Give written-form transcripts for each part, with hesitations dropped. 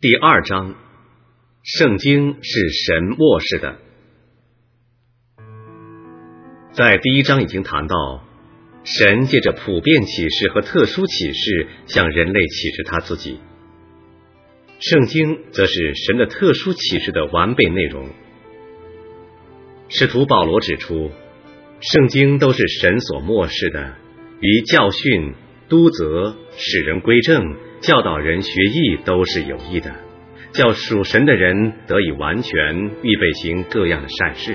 第2章，圣经是神默示的。在第1章已经谈到，神借着普遍启示和特殊启示向人类启示他自己，圣经则是神的特殊启示的完备内容。使徒保罗指出，圣经都是神所默示的，于教训、督责、使人归正、教导人学义都是有益的，叫属神的人得以完全，预备行各样的善事。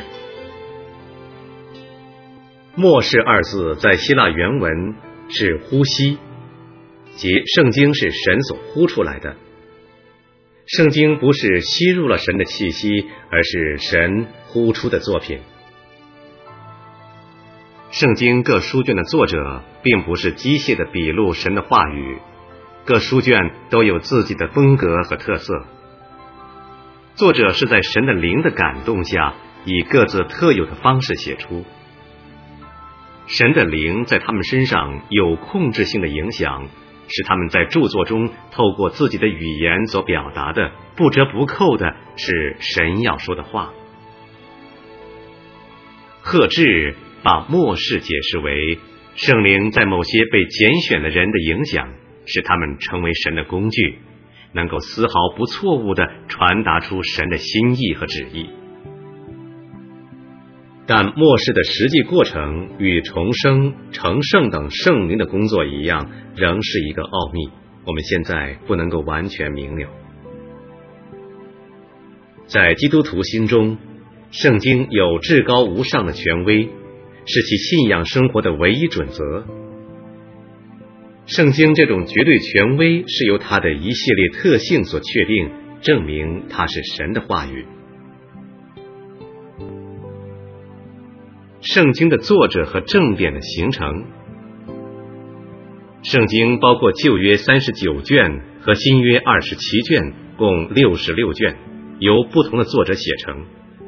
默示2字在希腊原文是呼吸，即圣经是神所呼出来的。圣经不是吸入了神的气息，而是神呼出的作品。圣经各书卷的作者并不是机械地笔录神的话语，各书卷都有自己的风格和特色。作者是在神的灵的感动下，以各自特有的方式写出。神的灵在他们身上有控制性的影响，使他们在著作中透过自己的语言所表达的，不折不扣的是神要说的话。贺志把默示解释为圣灵在某些被拣选的人的影响，使他们成为神的工具，能够丝毫不错误地传达出神的心意和旨意。但默示的实际过程与重生、成圣等圣灵的工作一样，仍是一个奥秘，我们现在不能够完全明了。在基督徒心中，圣经有至高无上的权威，是其信仰生活的唯一准则。圣经这种绝对权威是由它的一系列特性所确定，证明它是神的话语。圣经的作者和正典的形成。圣经包括旧约39卷和新约27卷，共66卷，由不同的作者写成。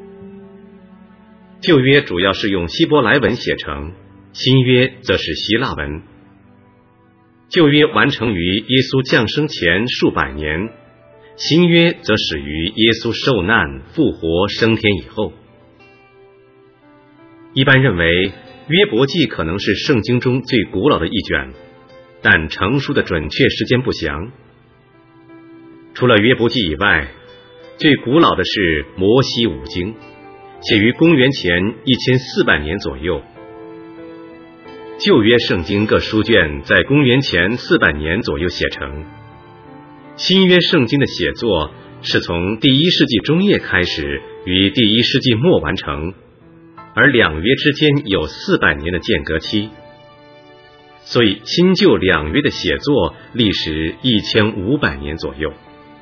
旧约主要是用希伯来文写成，新约则是希腊文。旧约完成于耶稣降生前数百年，新约则始于耶稣受难、复活、升天以后。一般认为，约伯记可能是圣经中最古老的一卷，但成书的准确时间不详。除了约伯记以外，最古老的是摩西五经，写于公元前1400年左右。旧约圣经各书卷在公元前400年左右写成，新约圣经的写作是从第1世纪中叶开始，于第1世纪末完成，而两约之间有400年的间隔期，所以新旧两约的写作历时1500年左右。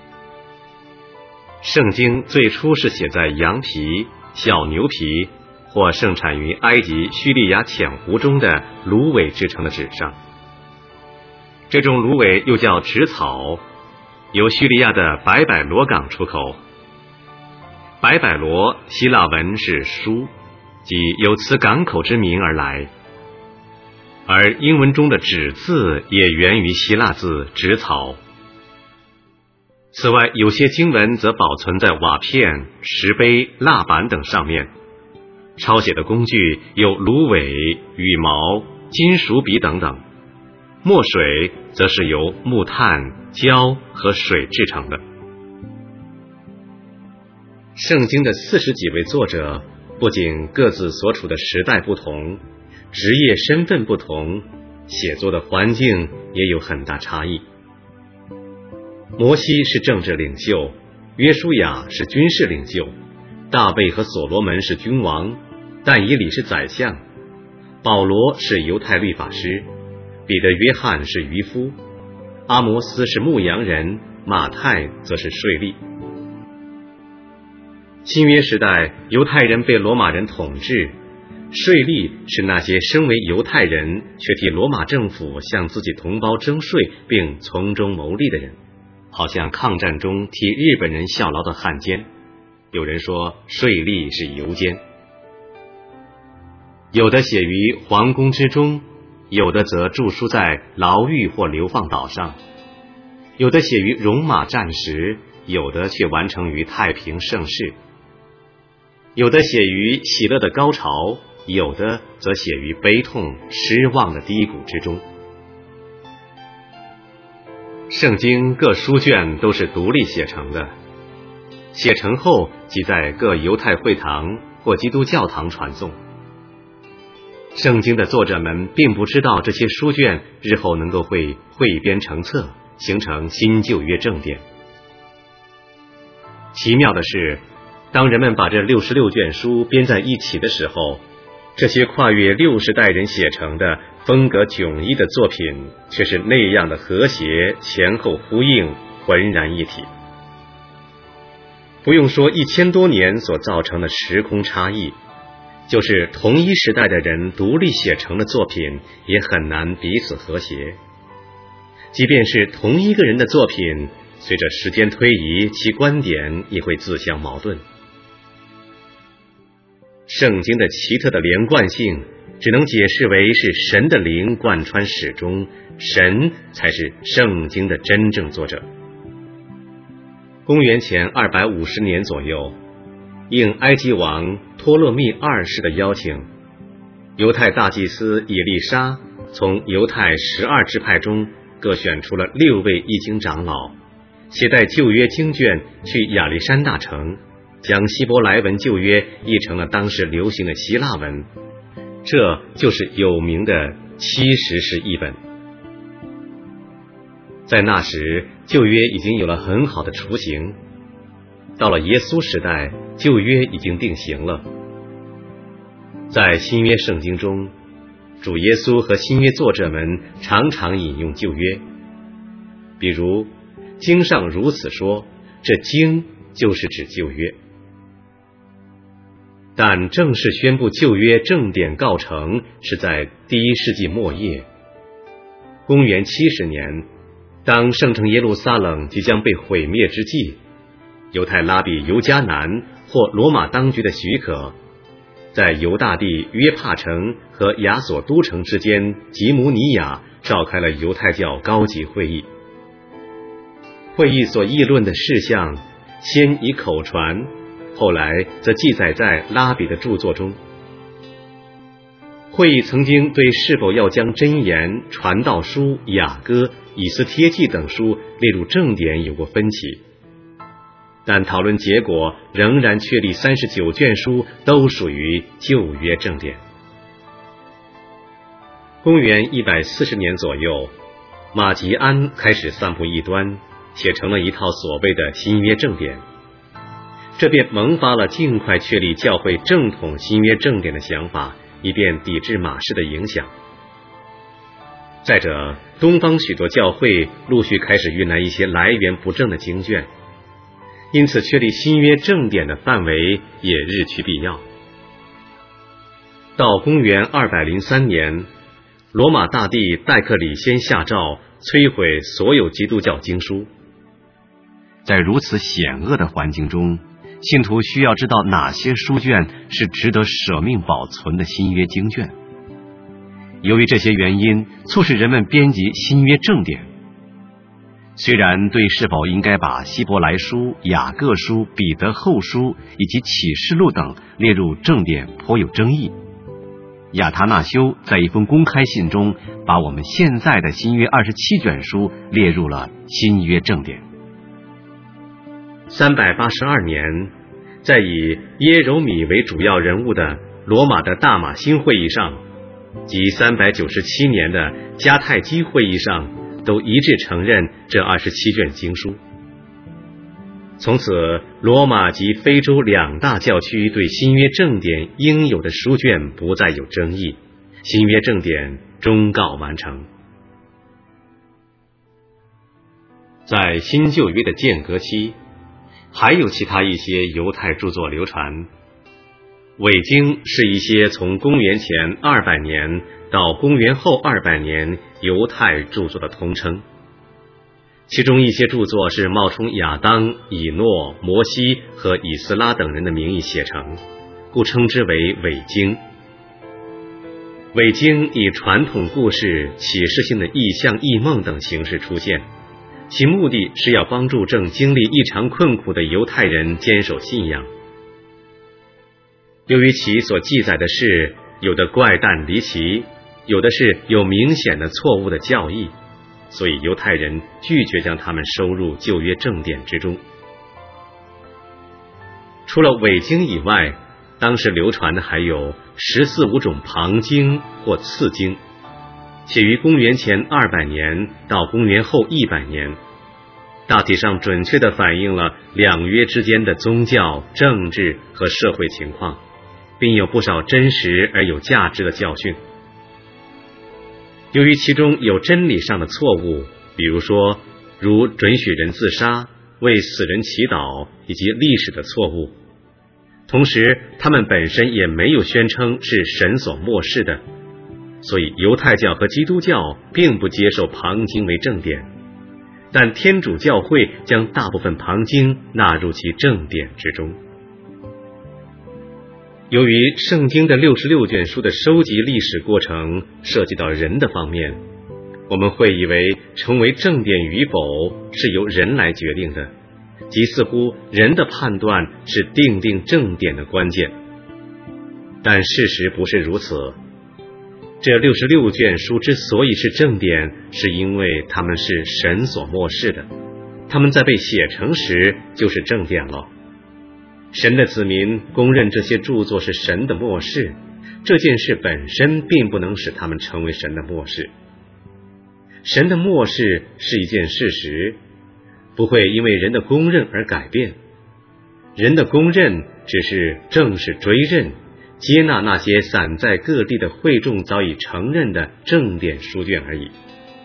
圣经最初是写在羊皮、小牛皮或盛产于埃及叙利亚浅湖中的芦苇制成的纸上。这种芦苇又叫纸草，由叙利亚的白百罗港出口。白百罗希腊文是书，即由此港口之名而来，而英文中的纸字也源于希腊字纸草。此外，有些经文则保存在瓦片、石碑、蜡板等上面。抄写的工具有芦苇、羽毛、金属笔等等。墨水则是由木炭、胶和水制成的。圣经的40几位作者不仅各自所处的时代不同，职业身份不同，写作的环境也有很大差异。摩西是政治领袖，约书亚是军事领袖，大卫和所罗门是君王，但以理是宰相，保罗是犹太律法师，彼得约翰是渔夫，阿摩斯是牧羊人，马太则是税吏。新约时代，犹太人被罗马人统治，税吏是那些身为犹太人却替罗马政府向自己同胞征税并从中牟利的人，好像抗战中替日本人效劳的汉奸。有人说税吏是游监。有的写于皇宫之中，有的则著书在牢狱或流放岛上，有的写于戎马战时， 有的却完成于太平盛世，有的写于喜乐的高潮，有的则写于悲痛失望的低谷之中。圣经各书卷都是独立写成的，写成后即在各犹太会堂或基督教堂传颂。圣经的作者们并不知道这些书卷日后能够会汇编成册，形成新旧约正典。奇妙的是，当人们把这66卷书编在一起的时候，这些跨越60代人写成的风格迥异的作品，却是那样的和谐，前后呼应，浑然一体。不用说1000多年所造成的时空差异，就是同一时代的人独立写成的作品，也很难彼此和谐。即便是同一个人的作品，随着时间推移，其观点也会自相矛盾。圣经的奇特的连贯性，只能解释为是神的灵贯穿始终，神才是圣经的真正作者。公元前250年左右，应埃及王托勒密2世的邀请，犹太大祭司以利沙从犹太12支派中各选出了6位译经长老，携带旧约经卷去亚历山大城，将希伯来文旧约译成了当时流行的希腊文，这就是有名的70士译本。在那时，旧约已经有了很好的雏形，到了耶稣时代，旧约已经定型了。在新约圣经中，主耶稣和新约作者们常常引用旧约，比如经上如此说，这经就是指旧约。但正式宣布旧约正典告成是在第1世纪末叶，公元70年，当圣城耶路撒冷即将被毁灭之际，犹太拉比犹迦南获罗马当局的许可，在犹大地约帕城和亚索都城之间吉姆尼亚召开了犹太教高级会议。会议所议论的事项，先以口传，后来则记载在拉比的著作中。会议曾经对是否要将箴言、传道书、雅歌、以斯帖记等书列入正典有过分歧，但讨论结果仍然确立39卷书都属于旧约正典。公元140年左右，马吉安开始散布异端，写成了一套所谓的新约正典，这便萌发了尽快确立教会正统新约正典的想法，以便抵制马氏的影响。再者，东方许多教会陆续开始运来一些来源不正的经卷，因此确立新约正典的范围也日趋必要。到公元203年，罗马大帝戴克里先下诏摧毁所有基督教经书。在如此险恶的环境中，信徒需要知道哪些书卷是值得舍命保存的新约经卷。由于这些原因，促使人们编辑新约正典。虽然对是否应该把希伯来书、雅各书、彼得后书以及启示录等列入正典颇有争议，亚他那修在一封公开信中把我们现在的新约27卷书列入了新约正典。382年，在以耶柔米为主要人物的罗马的大马辛会议上及397年的迦太基会议上，都一致承认这27卷经书。从此，罗马及非洲2大教区对新约正典应有的书卷不再有争议，新约正典终告完成。在新旧约的间隔期，还有其他一些犹太著作流传。伪经是一些从公元前200年到公元后200年犹太著作的通称，其中一些著作是冒充亚当、以诺、摩西和以斯拉等人的名义写成，故称之为伪经。伪经以传统故事、启示性的异象、异梦等形式出现， 其目的是要帮助正经历异常困苦的犹太人坚守信仰。由于其所记载的事有的怪诞离奇，有的是有明显的错误的教义，所以犹太人拒绝将它们收入旧约正典之中。除了伪经以外，当时流传的还有14-15种旁经或次经，且于公元前200年到公元后100年，大体上准确地反映了两约之间的宗教、政治和社会情况，并有不少真实而有价值的教训。由于其中有真理上的错误，比如说如准许人自杀、为死人祈祷以及历史的错误，同时他们本身也没有宣称是神所默示的，所以犹太教和基督教并不接受旁经为正典，但天主教会将大部分旁经纳入其正典之中。由于圣经的66卷书的收集历史过程涉及到人的方面，我们会以为成为正典与否是由人来决定的，即似乎人的判断是定定正典的关键。但事实不是如此，这66卷书之所以是正典，是因为它们是神所默示的，它们在被写成时就是正典了。神的子民公认这些著作是神的默示，这件事本身并不能使它们成为神的默示。神的默示是一件事实，不会因为人的公认而改变。人的公认只是正式追认、接纳那些散在各地的会众早已承认的正典书卷而已。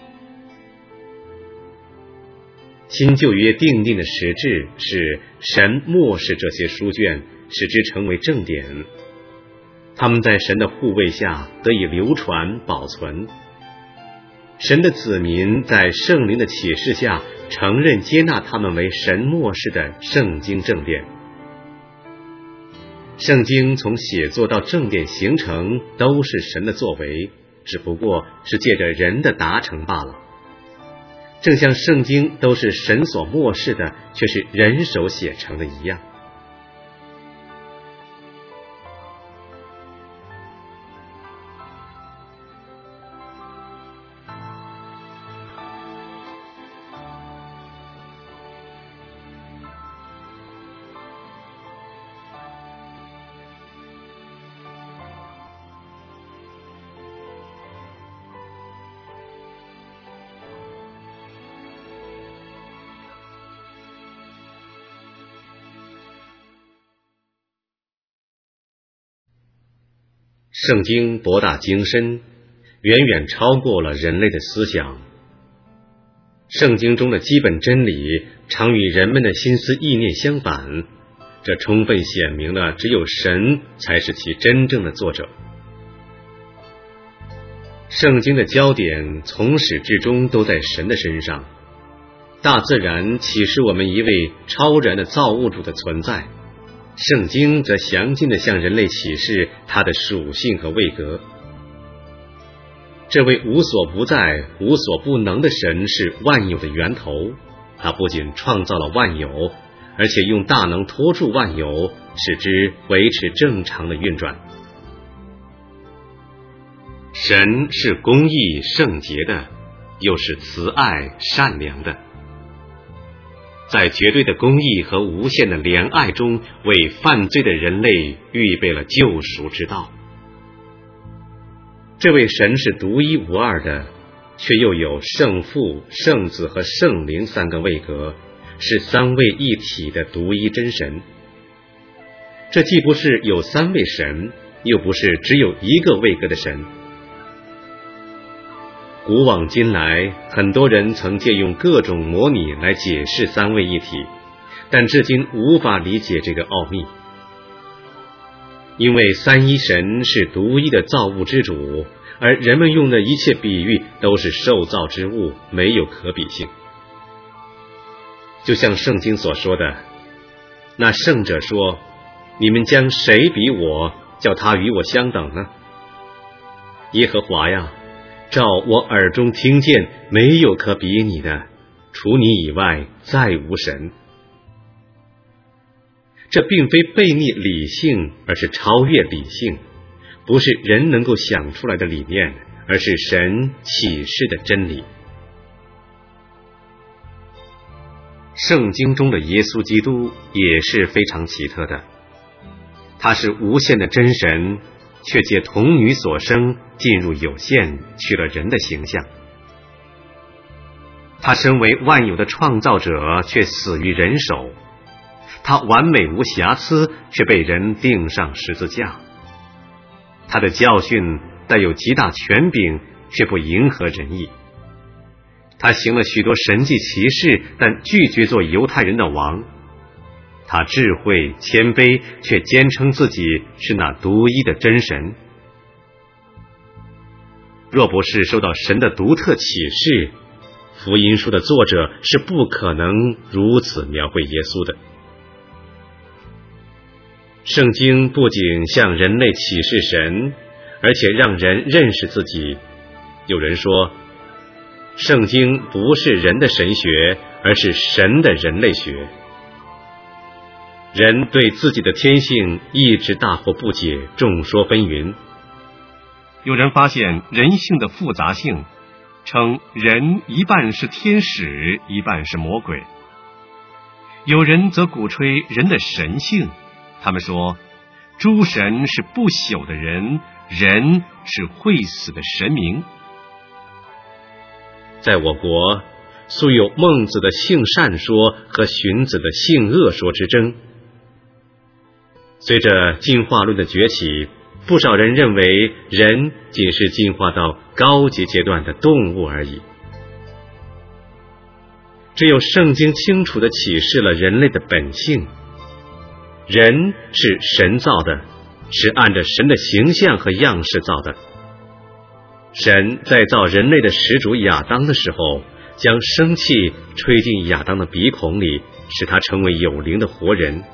新旧约定定的实质是神默示这些书卷，使之成为正典，他们在神的护卫下得以流传保存。神的子民在圣灵的启示下承认接纳他们为神默示的圣经正典。圣经从写作到正典形成都是神的作为，只不过是借着人的达成罢了。正像圣经都是神所默示的，却是人手写成的一样。圣经博大精深，远远超过了人类的思想。圣经中的基本真理常与人们的心思意念相反，这充分显明了只有神才是其真正的作者。圣经的焦点从始至终都在神的身上，大自然启示我们一位超然的造物主的存在，圣经则详尽地向人类启示它的属性和位格。这位无所不在、无所不能的神是万有的源头，他不仅创造了万有，而且用大能托住万有，使之维持正常的运转。神是公义圣洁的，又是慈爱善良的，在绝对的公义和无限的怜爱中，为犯罪的人类预备了救赎之道。这位神是独一无二的，却又有圣父、圣子和圣灵三个位格，是三位一体的独一真神。这既不是有三位神，又不是只有一个位格的神。古往今来，很多人曾借用各种模拟来解释三位一体，但至今无法理解这个奥秘。因为三一神是独一的造物之主，而人们用的一切比喻都是受造之物，没有可比性。就像圣经所说的，那圣者说：“你们将谁比我，叫他与我相等呢？”耶和华呀，照我耳中听见，没有可比拟的， 除你以外再无神。这并非背逆理性，而是超越理性，不是人能够想出来的理念，而是神启示的真理。圣经中的耶稣基督也是非常奇特的，他是无限的真神，却借童女所生进入有限，取了人的形象。他身为万有的创造者，却死于人手。他完美无瑕疵，却被人钉上十字架。他的教训带有极大权柄，却不迎合人意。他行了许多神迹奇事，但拒绝做犹太人的王。他智慧谦卑，却坚称自己是那独一的真神。若不是受到神的独特启示，福音书的作者是不可能如此描绘耶稣的。圣经不仅向人类启示神，而且让人认识自己。有人说，圣经不是人的神学，而是神的人类学。人对自己的天性一直大惑不解，众说纷纭。有人发现人性的复杂性，称人一半是天使，一半是魔鬼。有人则鼓吹人的神性，他们说，诸神是不朽的人，人是会死的神明。在我国，素有孟子的性善说和荀子的性恶说之争。随着进化论的崛起，不少人认为人仅是进化到高级阶段的动物而已。只有圣经清楚地启示了人类的本性。人是神造的，是按着神的形象和样式造的。神在造人类的始祖亚当的时候，将生气吹进亚当的鼻孔里，使他成为有灵的活人。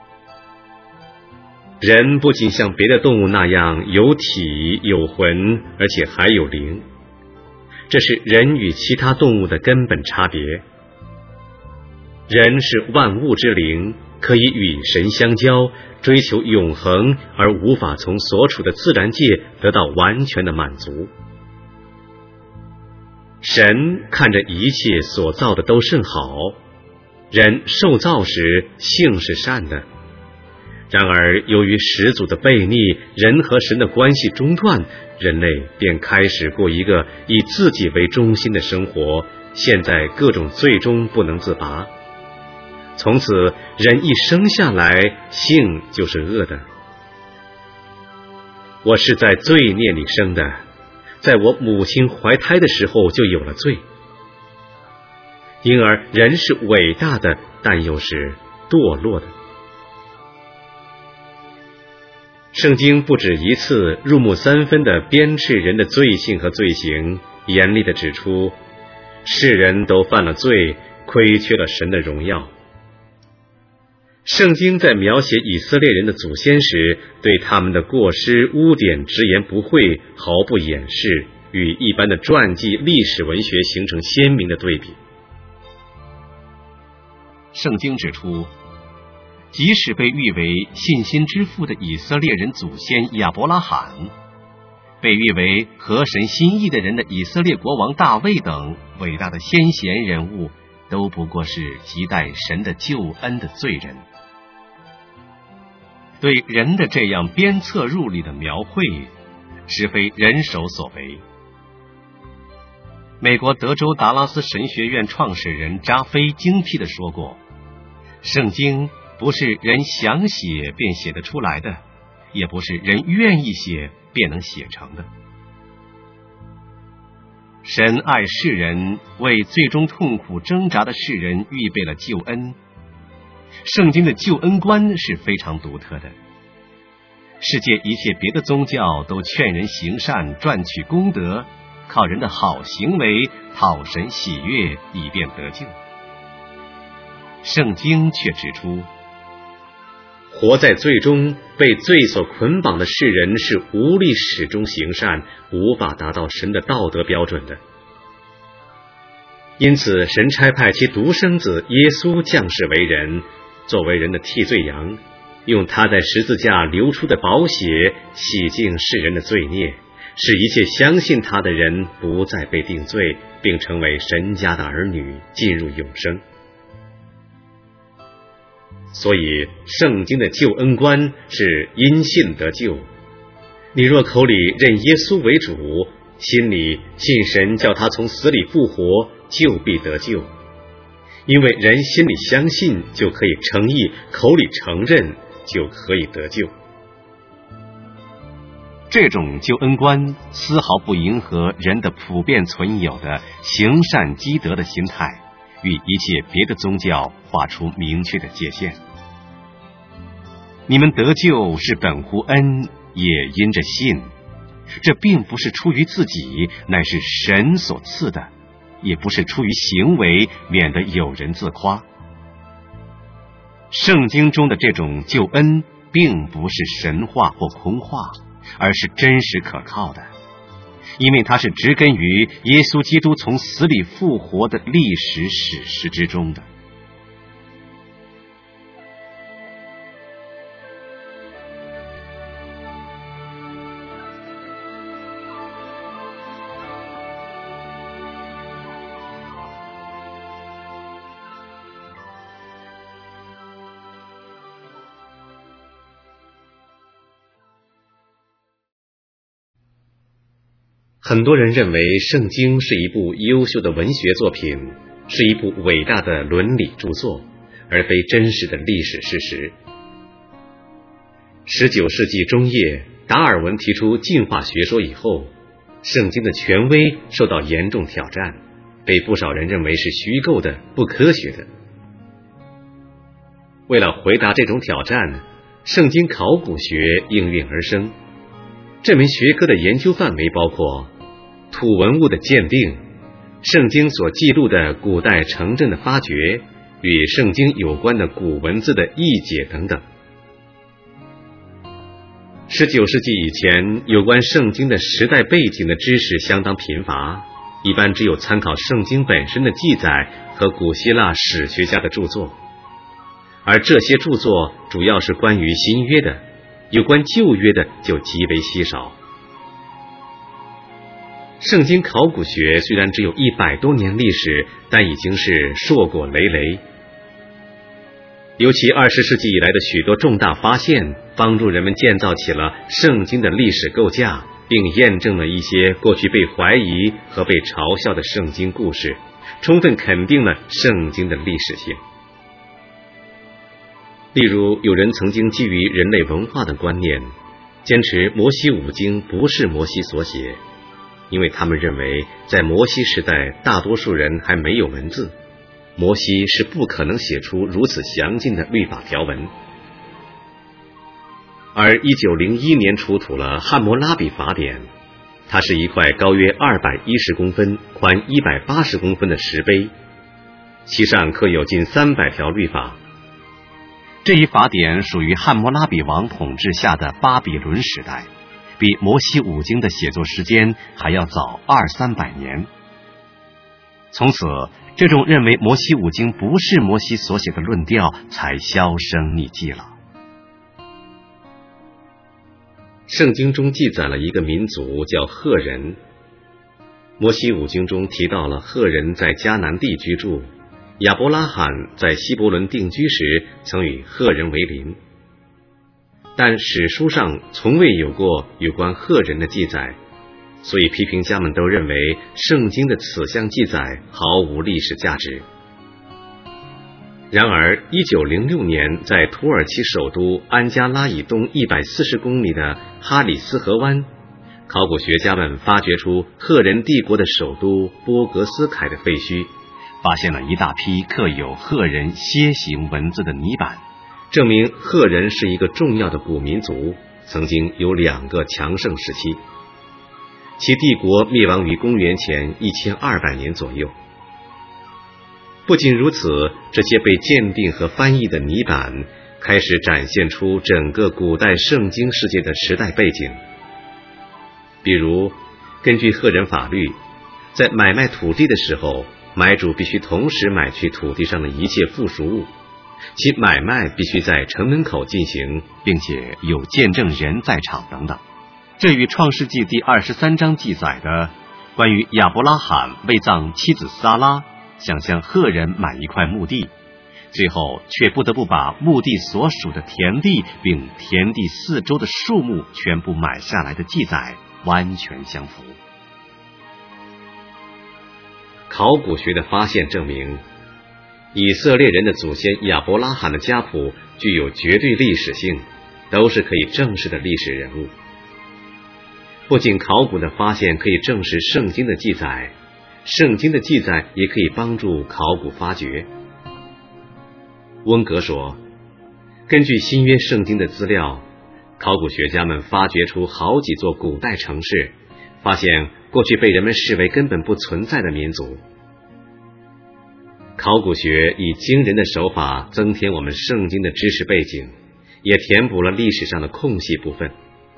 人不仅像别的动物那样有体有魂，而且还有灵，这是人与其他动物的根本差别。人是万物之灵，可以与神相交，追求永恒，而无法从所处的自然界得到完全的满足。神看着一切所造的都甚好，人受造时性是善的。然而由于始祖的悖逆，人和神的关系中断，人类便开始过一个以自己为中心的生活，陷在各种罪中不能自拔。从此人一生下来，性就是恶的。我是在罪孽里生的，在我母亲怀胎的时候就有了罪。因而人是伟大的，但又是堕落的。圣经不止一次入木三分地鞭笞人的罪性和罪行，严厉地指出世人都犯了罪，亏缺了神的荣耀。圣经在描写以色列人的祖先时，对他们的过失污点直言不讳，毫不掩饰，与一般的传记历史文学形成鲜明的对比。圣经指出，即使被誉为信心之父的以色列人祖先亚伯拉罕，被誉为合神心意的人的以色列国王大卫等伟大的先贤人物，都不过是亟待神的救恩的罪人。对人的这样鞭策入里的描绘，实非人手所为。美国德州达拉斯神学院创始人扎菲精辟地说过，圣经不是人想写便写得出来的，也不是人愿意写便能写成的。神爱世人，为最终痛苦挣扎的世人预备了救恩。圣经的救恩观是非常独特的。世界一切别的宗教都劝人行善，赚取功德，靠人的好行为讨神喜悦，以便得救。圣经却指出，活在罪中，被罪所捆绑的世人是无力始终行善，无法达到神的道德标准的。 因此神差派其独生子耶稣降世为人，作为人的替罪羊，用他在十字架流出的宝血洗净世人的罪孽，使一切相信他的人不再被定罪，并成为神家的儿女，进入永生。所以圣经的救恩观是因信得救。你若口里认耶稣为主，心里信神叫他从死里复活，就必得救。因为人心里相信就可以称义，口里承认就可以得救。这种救恩观丝毫不迎合人的普遍存有的行善积德的心态，与一切别的宗教画出明确的界限。你们得救是本乎恩，也因着信，这并不是出于自己，乃是神所赐的，也不是出于行为，免得有人自夸。圣经中的这种救恩并不是神话或空话，而是真实可靠的，因为它是植根于耶稣基督从死里复活的历史史实之中的。很多人认为圣经是一部优秀的文学作品，是一部伟大的伦理著作，而非真实的历史事实。19世纪中叶，达尔文提出进化学说以后，圣经的权威受到严重挑战，被不少人认为是虚构的、不科学的。为了回答这种挑战，圣经考古学应运而生。这门学科的研究范围包括土文物的鉴定、圣经所记录的古代城镇的发掘，与圣经有关的古文字的译解等等。19世纪以前，有关圣经的时代背景的知识相当贫乏，一般只有参考圣经本身的记载和古希腊史学家的著作，而这些著作主要是关于新约的，有关旧约的就极为稀少。圣经考古学虽然只有100多年历史，但已经是硕果累累。尤其20世纪以来的许多重大发现，帮助人们建造起了圣经的历史构架，并验证了一些过去被怀疑和被嘲笑的圣经故事，充分肯定了圣经的历史性。例如，有人曾经基于人类文化的观念，坚持摩西五经不是摩西所写，因为他们认为在摩西时代大多数人还没有文字，摩西是不可能写出如此详尽的律法条文。而1901年出土了汉谟拉比法典，它是一块高约210公分、宽180公分的石碑，其上刻有近300条律法。这一法典属于汉谟拉比王统治下的巴比伦时代，比摩西五经的写作时间还要早200-300年。从此，这种认为摩西五经不是摩西所写的论调才销声匿迹了。圣经中记载了一个民族叫赫人，摩西五经中提到了赫人在迦南地居住，亚伯拉罕在希伯伦定居时曾与赫人为邻，但史书上从未有过有关赫人的记载，所以批评家们都认为圣经的此项记载毫无历史价值。然而1906年在土耳其首都安加拉以东140公里的哈里斯河湾，考古学家们发掘出赫人帝国的首都波格斯凯的废墟，发现了一大批刻有赫人楔形文字的泥板，证明赫人是一个重要的古民族，曾经有2个强盛时期，其帝国灭亡于公元前1200年左右。不仅如此，这些被鉴定和翻译的泥板开始展现出整个古代圣经世界的时代背景。比如，根据赫人法律，在买卖土地的时候， 买主必须同时买去土地上的一切附属物，其买卖必须在城门口进行，并且有见证人在场等等。这与创世纪第23章记载的关于亚伯拉罕为葬妻子撒拉，想向赫人买一块墓地，最后却不得不把墓地所属的田地并田地四周的树木全部买下来的记载完全相符。考古学的发现证明，以色列人的祖先亚伯拉罕的家谱具有绝对历史性，都是可以证实的历史人物。不仅考古的发现可以证实圣经的记载，圣经的记载也可以帮助考古发掘。温格说，根据新约圣经的资料，考古学家们发掘出好几座古代城市，发现过去被人们视为根本不存在的民族。考古学以惊人的手法增添我们圣经的知识背景，也填补了历史上的空隙部分。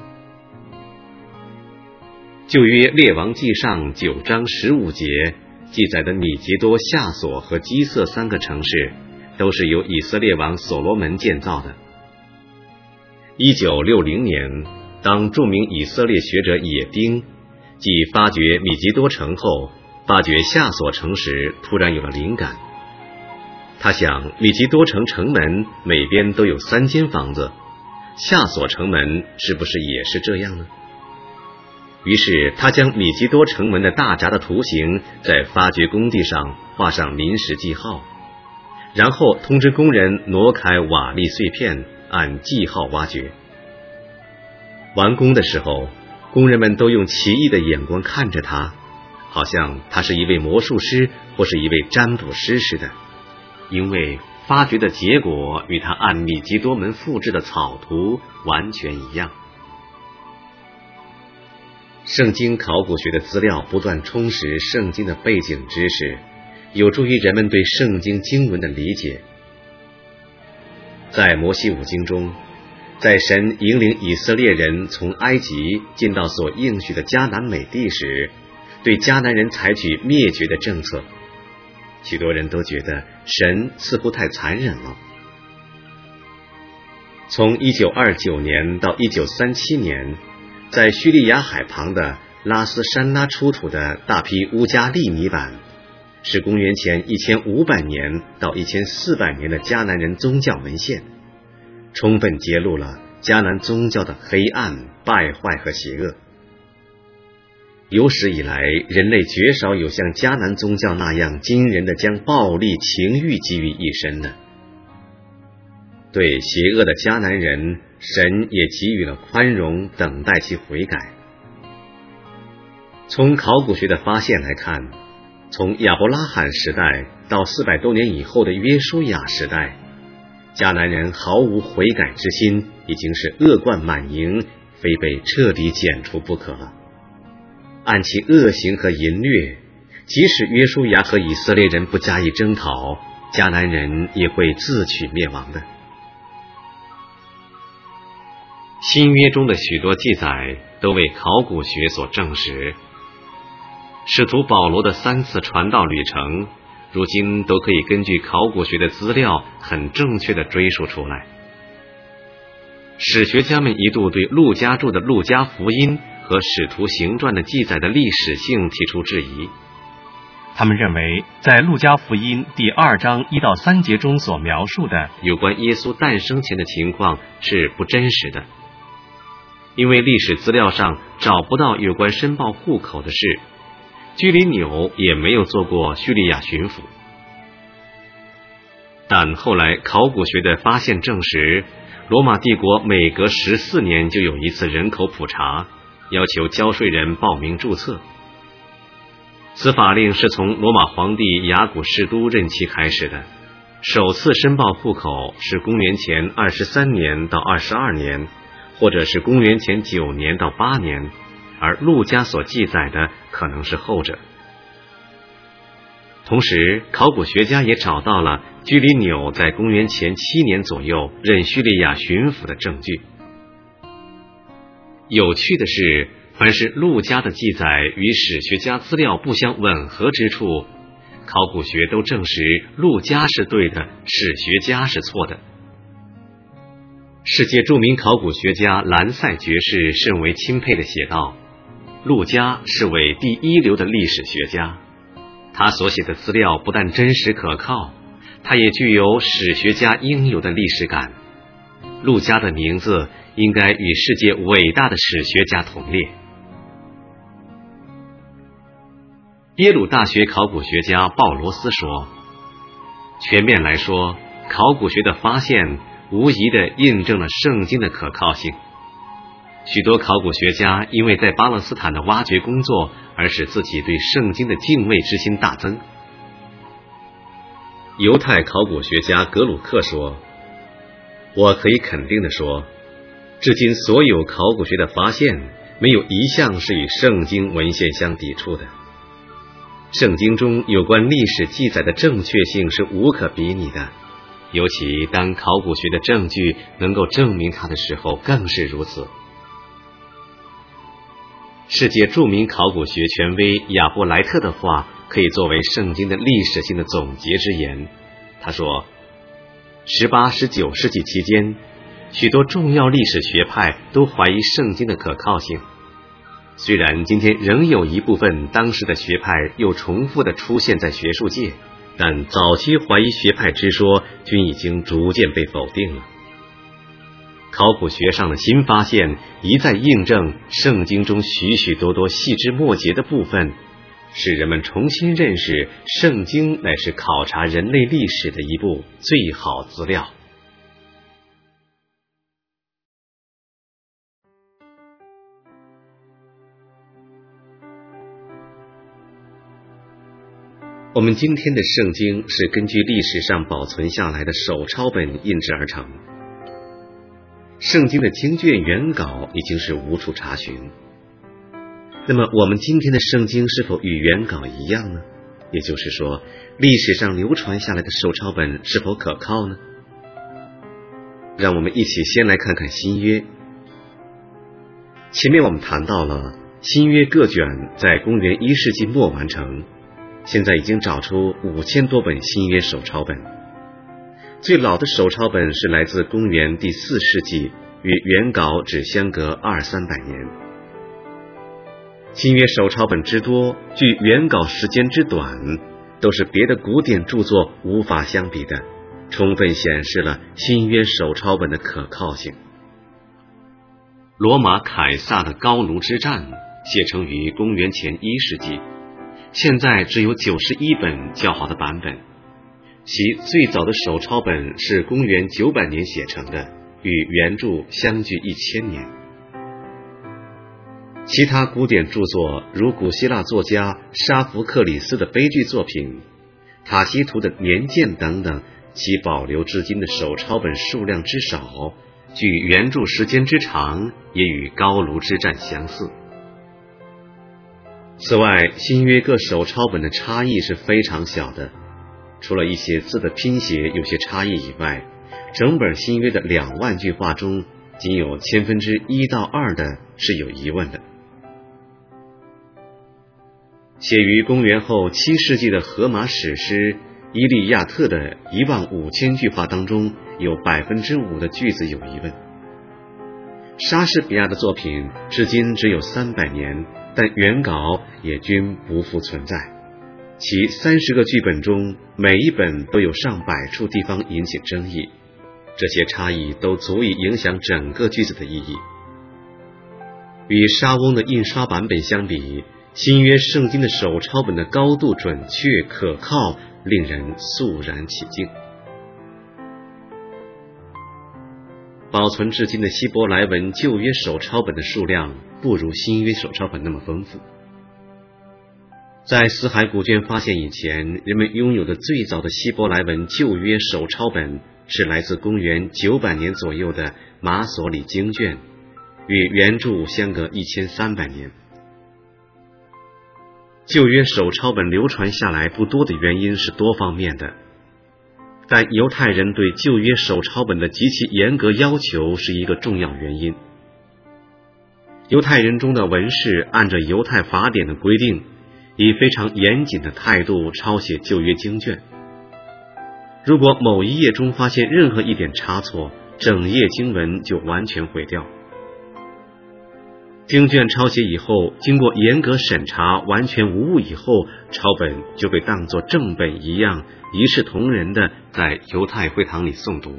旧约列王纪上9章15节记载的米吉多、夏索和基色3个城市，都是由以色列王所罗门建造的。1960年，当著名以色列学者野丁继发掘米吉多城后，发掘夏索城时，突然有了灵感。他想，米吉多城城门每边都有3间房子，夏索城门是不是也是这样呢？于是他将米吉多城门的大闸的图形在发掘工地上画上临时记号，然后通知工人挪开瓦砾碎片，按记号挖掘。完工的时候，工人们都用奇异的眼光看着他，好像他是一位魔术师或是一位占卜师似的，因为发掘的结果与他按米吉多门复制的草图完全一样。圣经考古学的资料不断充实圣经的背景知识，有助于人们对圣经经文的理解。在摩西五经中，在神引领以色列人从埃及进到所应许的迦南美地时，对迦南人采取灭绝的政策。许多人都觉得神似乎太残忍了。从1929年到1937年，在叙利亚海旁的拉斯山拉出土的大批乌加利泥板，是公元前1500年到1400年的迦南人宗教文献，充分揭露了迦南宗教的黑暗、败坏和邪恶。有史以来，人类绝少有像迦南宗教那样惊人的将暴力、情欲集于一身的。对邪恶的迦南人，神也给予了宽容，等待其悔改。从考古学的发现来看，从亚伯拉罕时代到400多年以后的约书亚时代，迦南人毫无悔改之心，已经是恶贯满盈，非被彻底剪除不可了。按其恶行和淫虐，即使约书亚和以色列人不加以征讨，迦南人也会自取灭亡的。新约中的许多记载都为考古学所证实，使徒保罗的3次传道旅程，如今都可以根据考古学的资料很正确地追溯出来。史学家们一度对路加著的《路加福音》和《使徒行传》的记载的历史性提出质疑。他们认为，在《路加福音》第2章1到3节中所描述的有关耶稣诞生前的情况是不真实的，因为历史资料上找不到有关申报户口的事，居里纽也没有做过叙利亚巡抚。但后来考古学的发现证实，罗马帝国每隔14年就有一次人口普查，要求交税人报名注册。此法令是从罗马皇帝雅古士都任期开始的，首次申报户口是公元前23年到22年，或者是公元前9年到8年，而路加所记载的可能是后者。同时，考古学家也找到了居里纽在公元前7年左右任叙利亚巡抚的证据。有趣的是，凡是路加的记载与史学家资料不相吻合之处， 考古学都证实陆家是对的，史学家是错的。世界著名考古学家兰塞爵士甚为钦佩地写道，陆家是位第一流的历史学家，他所写的资料不但真实可靠，他也具有史学家应有的历史感。陆家的名字应该与世界伟大的史学家同列。耶鲁大学考古学家鲍罗斯说，全面来说，考古学的发现无疑地印证了圣经的可靠性。许多考古学家因为在巴勒斯坦的挖掘工作而使自己对圣经的敬畏之心大增。犹太考古学家格鲁克说，我可以肯定地说，至今所有考古学的发现没有一项是与圣经文献相抵触的。圣经中有关历史记载的正确性是无可比拟的，尤其当考古学的证据能够证明它的时候更是如此。世界著名考古学权威亚布莱特的话可以作为圣经的历史性的总结之言。他说，18、19世纪期间，许多重要历史学派都怀疑圣经的可靠性。虽然今天仍有一部分当时的学派又重复地出现在学术界，但早期怀疑学派之说均已经逐渐被否定了。考古学上的新发现一再印证圣经中许许多多细枝末节的部分，使人们重新认识圣经乃是考察人类历史的一部最好资料。我们今天的圣经是根据历史上保存下来的手抄本印制而成。圣经的经卷原稿已经是无处查询。那么我们今天的圣经是否与原稿一样呢？也就是说，历史上流传下来的手抄本是否可靠呢？让我们一起先来看看新约。前面我们谈到了新约各卷在公元1世纪末完成，现在已经找出5000多本新约手抄本。最老的手抄本是来自公元第4世纪，与原稿只相隔200-300年。新约手抄本之多，距原稿时间之短，都是别的古典著作无法相比的，充分显示了新约手抄本的可靠性。罗马凯撒的高卢之战写成于公元前1世纪，现在只有91本较好的版本，其最早的手抄本是公元900年写成的，与原著相距1000年。其他古典著作如古希腊作家沙福克里斯的悲剧作品、塔西图的年鉴等等，其保留至今的手抄本数量之少，距原著时间之长，也与高卢之战相似。此外，新约各手抄本的差异是非常小的，除了一些字的拼写有些差异以外，整本新约的2万句话中，仅有1/1000到2的是有疑问的。写于公元后7世纪的荷马史诗《伊利亚特》的15000句话当中，有5%的句子有疑问。莎士比亚的作品至今只有300年，但原稿也均不复存在。其30个剧本中，每一本都有上百处地方引起争议，这些差异都足以影响整个句子的意义。与莎翁的印刷版本相比，新约圣经的手抄本的高度准确可靠，令人肃然起敬。保存至今的希伯来文旧约手抄本的数量不如新约手抄本那么丰富。在死海古卷发现以前，人们拥有的最早的希伯来文旧约手抄本是来自公元900年左右的马索里经卷，与原著相隔1300年。旧约手抄本流传下来不多的原因是多方面的，但犹太人对旧约手抄本的极其严格要求是一个重要原因。犹太人中的文士按照犹太法典的规定， 以非常严谨的态度抄写旧约经卷。如果某一页中发现任何一点差错，整页经文就完全毁掉。经卷抄写以后，经过严格审查，完全无误以后，抄本就被当作正本一样，一视同仁的在犹太会堂里诵读。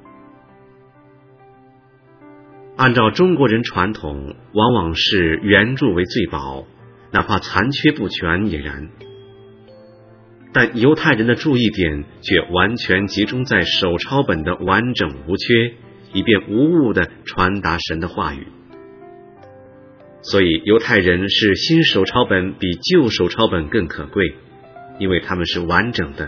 按照中国人传统，往往是原著为最宝，哪怕残缺不全也然。但犹太人的注意点却完全集中在手抄本的完整无缺，以便无误地传达神的话语。所以犹太人视新手抄本比旧手抄本更可贵，因为它们是完整的。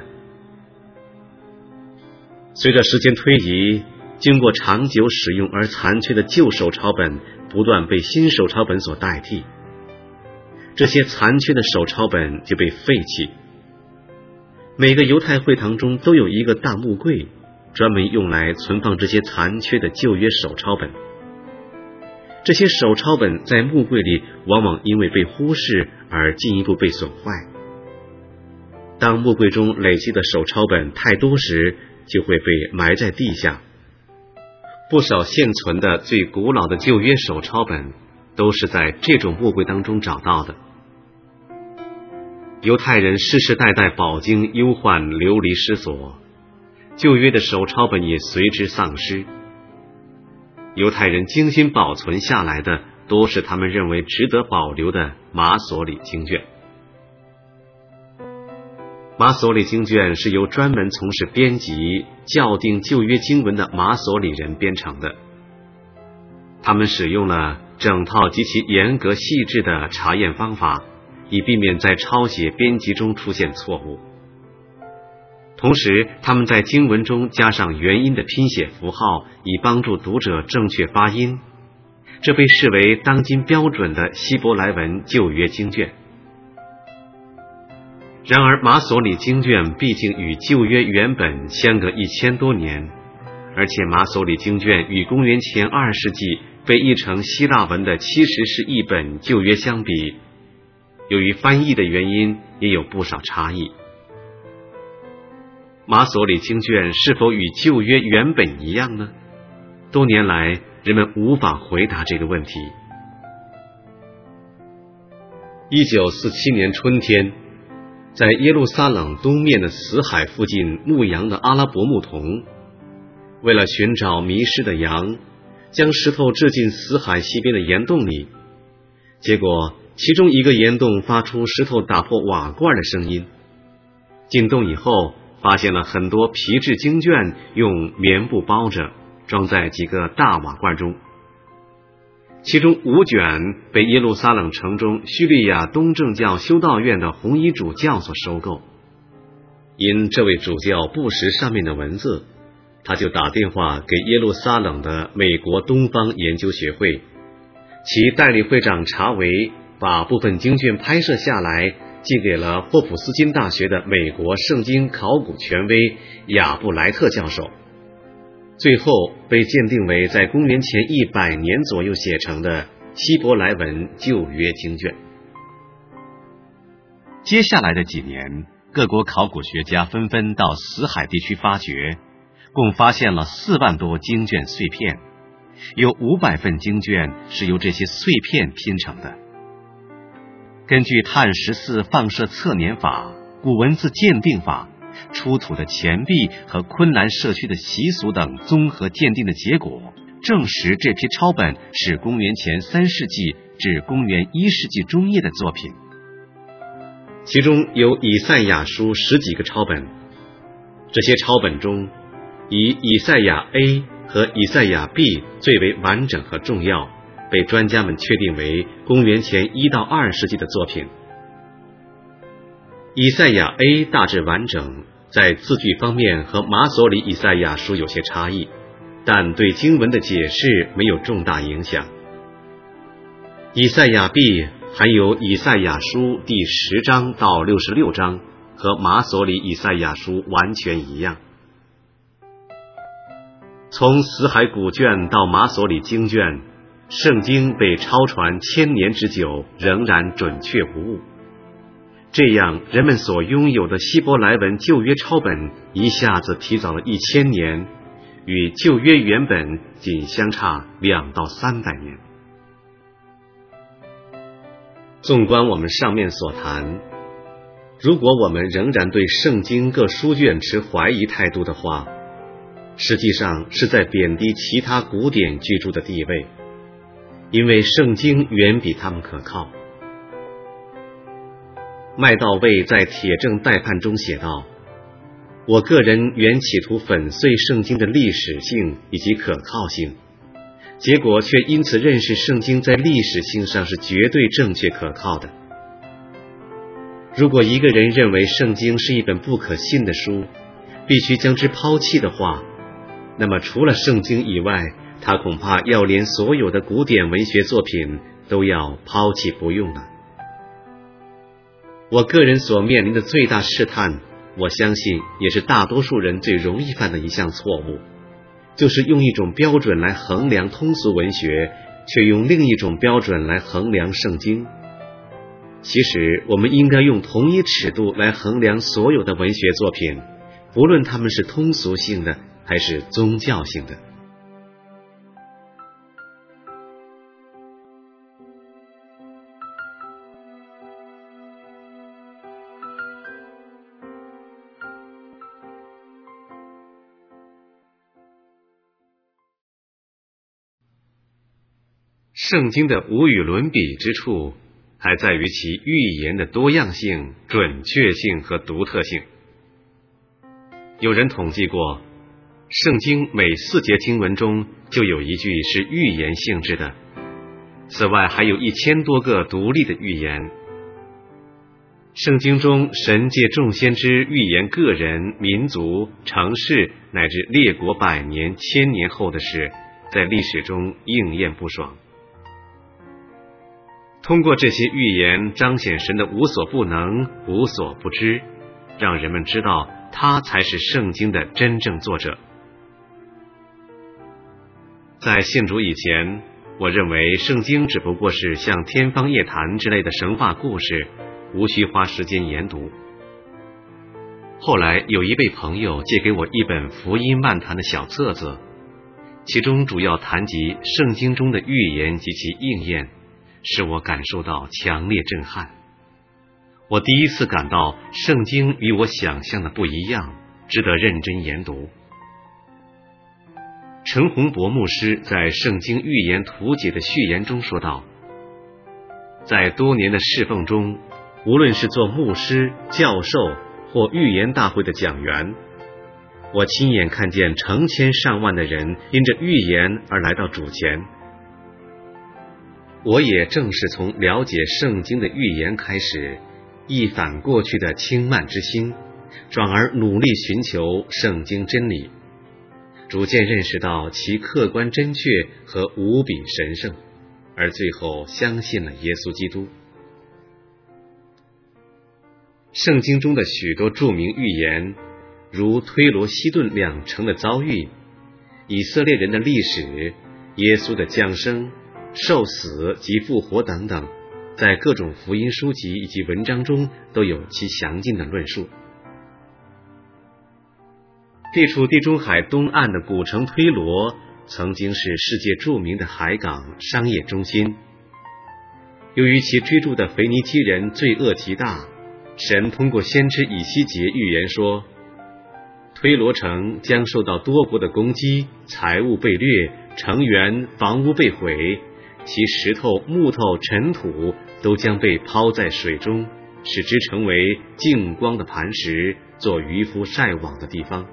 随着时间推移，经过长久使用而残缺的旧手抄本不断被新手抄本所代替，这些残缺的手抄本就被废弃。每个犹太会堂中都有一个大木柜，专门用来存放这些残缺的旧约手抄本。这些手抄本在木柜里往往因为被忽视而进一步被损坏。当木柜中累积的手抄本太多时，就会被埋在地下。不少现存的最古老的旧约手抄本都是在这种木柜当中找到的。犹太人世世代代饱经忧患，流离失所，旧约的手抄本也随之丧失。犹太人精心保存下来的都是他们认为值得保留的马所里经卷。马所里经卷是由专门从事编辑、校订旧约经文的马所里人编成的。他们使用了整套极其严格细致的查验方法，以避免在抄写编辑中出现错误。同时，他们在经文中加上元音的拼写符号，以帮助读者正确发音。这被视为当今标准的希伯来文旧约经卷。然而，马所里经卷毕竟与旧约原本相隔1000多年，而且马所里经卷与公元前2世纪被译成希腊文的70世译本旧约相比，由于翻译的原因，也有不少差异。马所里经卷是否与旧约原本一样呢？多年来，人们无法回答这个问题。1947年春天，在耶路撒冷东面的死海附近牧羊的阿拉伯牧童，为了寻找迷失的羊，将石头掷进死海西边的岩洞里，结果其中一个岩洞发出石头打破瓦罐的声音。进洞以后，发现了很多皮质经卷，用棉布包着，装在几个大瓦罐中。其中5卷被耶路撒冷城中叙利亚东正教修道院的红衣主教所收购。因这位主教不识上面的文字，他就打电话给耶路撒冷的美国东方研究学会，其代理会长查维把部分经卷拍摄下来，寄给了霍普斯金大学的美国圣经考古权威亚布莱特教授，最后被鉴定为在公元前100年左右写成的希伯来文旧约经卷。接下来的几年，各国考古学家纷纷到死海地区发掘，共发现了4万多经卷碎片，有500份经卷是由这些碎片拼成的。根据碳14放射测年法、古文字鉴定法、出土的钱币和昆兰社区的习俗等综合鉴定的结果，证实这批抄本是公元前3世纪至公元1世纪中叶的作品。其中有以赛亚书10几个抄本，这些抄本中，以以赛亚 A 和以赛亚 B 最为完整和重要，被专家们确定为公元前1到2世纪的作品。以赛亚 A 大致完整，在字句方面和马所里以赛亚书有些差异，但对经文的解释没有重大影响。以赛亚 B 含有以赛亚书第10章到66章，和马所里以赛亚书完全一样。从死海古卷到马所里经卷，圣经被抄传1000年之久，仍然准确无误。 这样人们所拥有的希伯来文旧约抄本一下子提早了1000年，与旧约原本仅相差2到300年。纵观我们上面所谈，如果我们仍然对圣经各书卷持怀疑态度的话，实际上是在贬低其他古典居著的地位，因为圣经远比他们可靠。麦道卫在铁证待判中写道，我个人原企图粉碎圣经的历史性以及可靠性，结果却因此认识圣经在历史性上是绝对正确可靠的。如果一个人认为圣经是一本不可信的书，必须将之抛弃的话，那么除了圣经以外，他恐怕要连所有的古典文学作品都要抛弃不用了。我个人所面临的最大试探，我相信也是大多数人最容易犯的一项错误，就是用一种标准来衡量通俗文学，却用另一种标准来衡量圣经。其实我们应该用同一尺度来衡量所有的文学作品，不论它们是通俗性的还是宗教性的。圣经的无与伦比之处，还在于其预言的多样性、准确性和独特性。有人统计过，圣经每4节经文中就有一句是预言性质的，此外还有1000多个独立的预言。圣经中神借众先知预言个人、民族、城市乃至列国100年、1000年后的事，在历史中应验不爽。通过这些预言彰显神的无所不能、无所不知，让人们知道他才是圣经的真正作者。在信主以前，我认为圣经只不过是像天方夜谭之类的神话故事，无需花时间研读。后来有一位朋友借给我一本福音漫谈的小册子，其中主要谈及圣经中的预言及其应验，使我感受到强烈震撼。我第一次感到圣经与我想象的不一样，值得认真研读。陈洪博牧师在《圣经预言图解》的序言中说道，在多年的侍奉中，无论是做牧师、教授或预言大会的讲员，我亲眼看见成千上万的人因着预言而来到主前。我也正是从了解圣经的预言开始，一反过去的轻慢之心，转而努力寻求圣经真理，逐渐认识到其客观真确和无比神圣，而最后相信了耶稣基督。圣经中的许多著名预言，如推罗西顿2城的遭遇、以色列人的历史、耶稣的降生、受死及复活等等，在各种福音书籍以及文章中都有其详尽的论述。地处地中海东岸的古城推罗，曾经是世界著名的海港商业中心。由于其居住的腓尼基人罪恶极大，神通过先知以西结预言说，推罗城将受到多国的攻击，财物被掠，城垣、房屋被毁，其石头、木头、尘土都将被抛在水中，使之成为净光的磐石，做渔夫晒网的地方。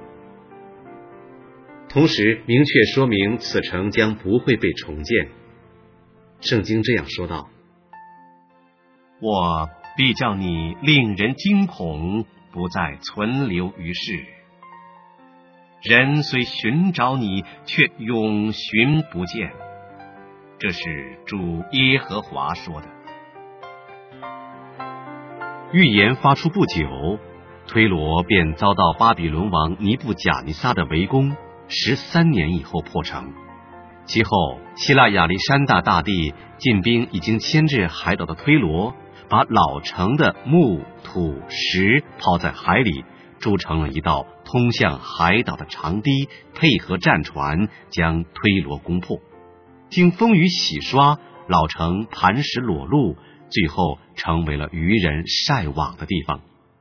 同时明确说明此城将不会被重建。圣经这样说道， 我必叫你令人惊恐，不再存留于世。人虽寻找你，却永寻不见。这是主耶和华说的。 预言发出不久，推罗便遭到巴比伦王尼布甲尼撒的围攻，13年以后破城。其后希腊亚历山大大帝进兵已经牵制海岛的推罗， 把老城的木、土、石抛在海里，筑成了一道通向海岛的长堤，配合战船将推罗攻破。经风雨洗刷，老城磐石裸露，最后成为了渔人晒网的地方。